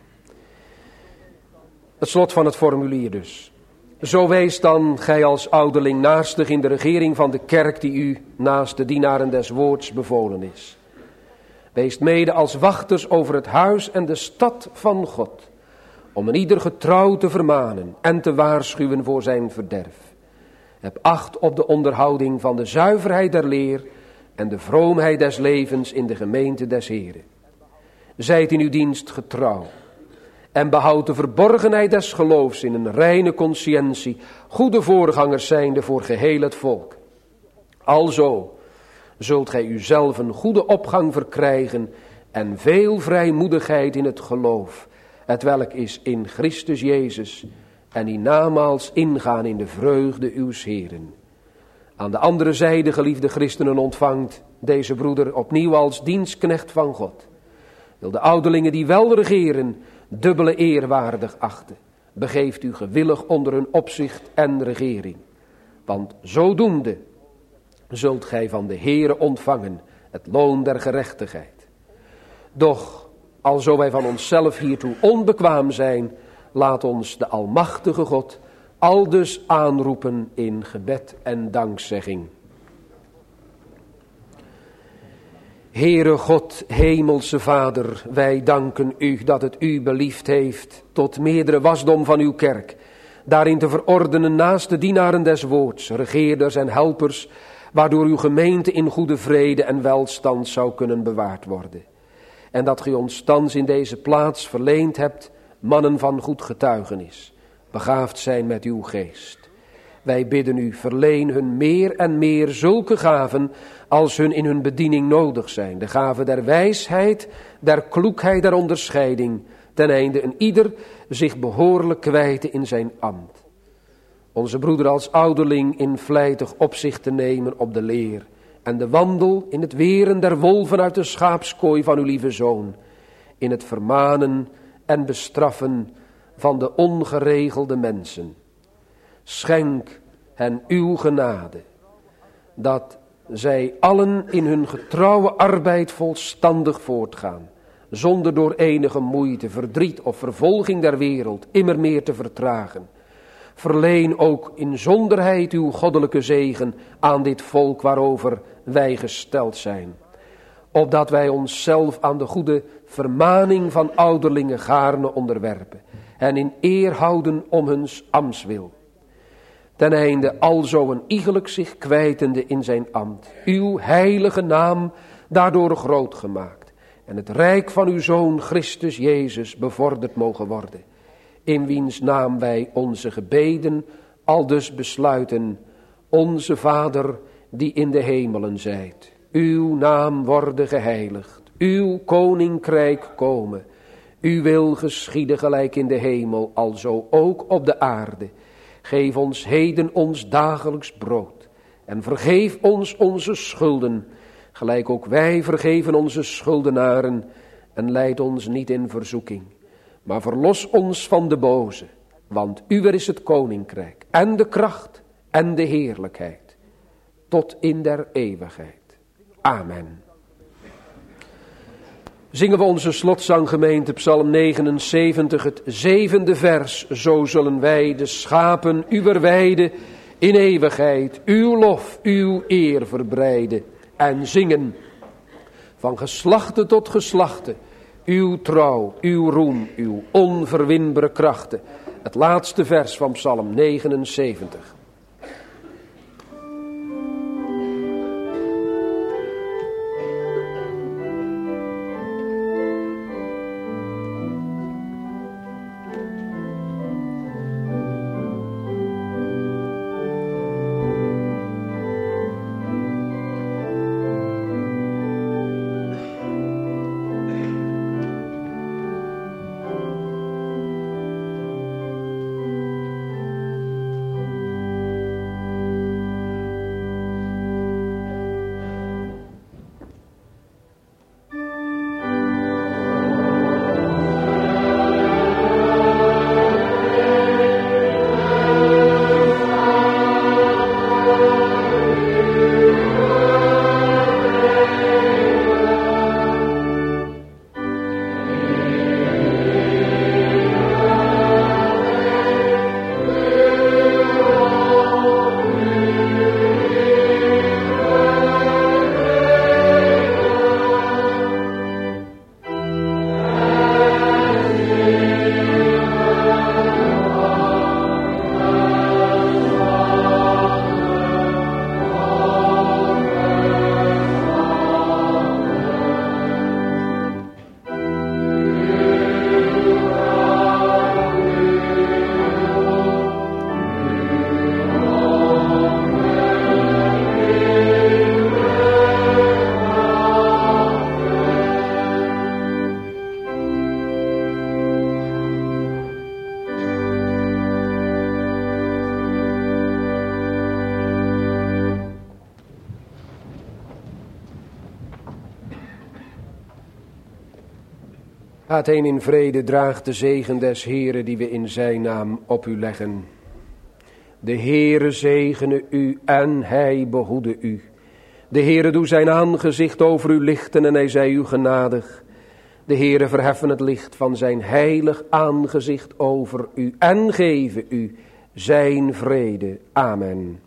Het slot van het formulier dus. Zo wees dan gij als ouderling naastig in de regering van de kerk die u naast de dienaren des woords bevolen is. Wees mede als wachters over het huis en de stad van God, om een ieder getrouw te vermanen en te waarschuwen voor zijn verderf. Heb acht op de onderhouding van de zuiverheid der leer en de vroomheid des levens in de gemeente des Heren. Zijt in uw dienst getrouw en behoud de verborgenheid des geloofs in een reine conscientie, goede voorgangers zijnde voor geheel het volk. Alzo zult gij uzelf een goede opgang verkrijgen en veel vrijmoedigheid in het geloof, hetwelk is in Christus Jezus, en die namaals ingaan in de vreugde uws Heren. Aan de andere zijde, geliefde christenen, ontvangt deze broeder opnieuw als dienstknecht van God. Wil de ouderlingen die wel regeren, dubbele eerwaardig achten. Begeeft u gewillig onder hun opzicht en regering. Want zodoende zult gij van de Heere ontvangen het loon der gerechtigheid. Doch, alzo wij van onszelf hiertoe onbekwaam zijn, laat ons de almachtige God aldus aanroepen in gebed en dankzegging. Heere God, hemelse Vader, wij danken u dat het u beliefd heeft tot meerdere wasdom van uw kerk, daarin te verordenen naast de dienaren des woords, regeerders en helpers, waardoor uw gemeente in goede vrede en welstand zou kunnen bewaard worden. En dat gij ons thans in deze plaats verleend hebt, mannen van goed getuigenis, begaafd zijn met uw geest. Wij bidden u, verleen hun meer en meer zulke gaven als hun in hun bediening nodig zijn. De gaven der wijsheid, der kloekheid, der onderscheiding, ten einde een ieder zich behoorlijk kwijten in zijn ambt. Onze broeder als ouderling in vlijtig opzicht te nemen op de leer en de wandel in het weren der wolven uit de schaapskooi van uw lieve Zoon, in het vermanen en bestraffen van de ongeregelde mensen. Schenk hen uw genade, dat zij allen in hun getrouwe arbeid volstandig voortgaan, zonder door enige moeite, verdriet of vervolging der wereld immer meer te vertragen. Verleen ook in zonderheid uw goddelijke zegen aan dit volk waarover wij gesteld zijn, opdat wij onszelf aan de goede vermaning van ouderlingen gaarne onderwerpen en in eer houden om huns ambtswil. Ten einde alzo een iegelijk zich kwijtende in zijn ambt, uw heilige naam daardoor groot gemaakt en het rijk van uw Zoon Christus Jezus bevorderd mogen worden. in wiens naam wij onze gebeden aldus besluiten. Onze Vader die in de hemelen zijt, uw naam worden geheiligd, uw koninkrijk komen. Uw wil geschieden gelijk in de hemel, alzo ook op de aarde. Geef ons heden ons dagelijks brood en vergeef ons onze schulden, gelijk ook wij vergeven onze schuldenaren. En leid ons niet in verzoeking, maar verlos ons van de boze. Want uwer is het koninkrijk en de kracht en de heerlijkheid, tot in der eeuwigheid. Amen. Zingen we onze slotzanggemeente Psalm negenenzeventig, het zevende vers. Zo zullen wij de schapen uwer weide in eeuwigheid uw lof, uw eer verbreiden. En zingen van geslachte tot geslachte, uw trouw, uw roem, uw onverwinbare krachten. Het laatste vers van Psalm negenenzeventig. Gaat heen in vrede, draagt de zegen des Heeren die we in zijn naam op u leggen. De Heere zegene u en hij behoede u. De Heere doe zijn aangezicht over u lichten en hij zij u genadig. De Heere verheffen het licht van zijn heilig aangezicht over u en geven u zijn vrede. Amen.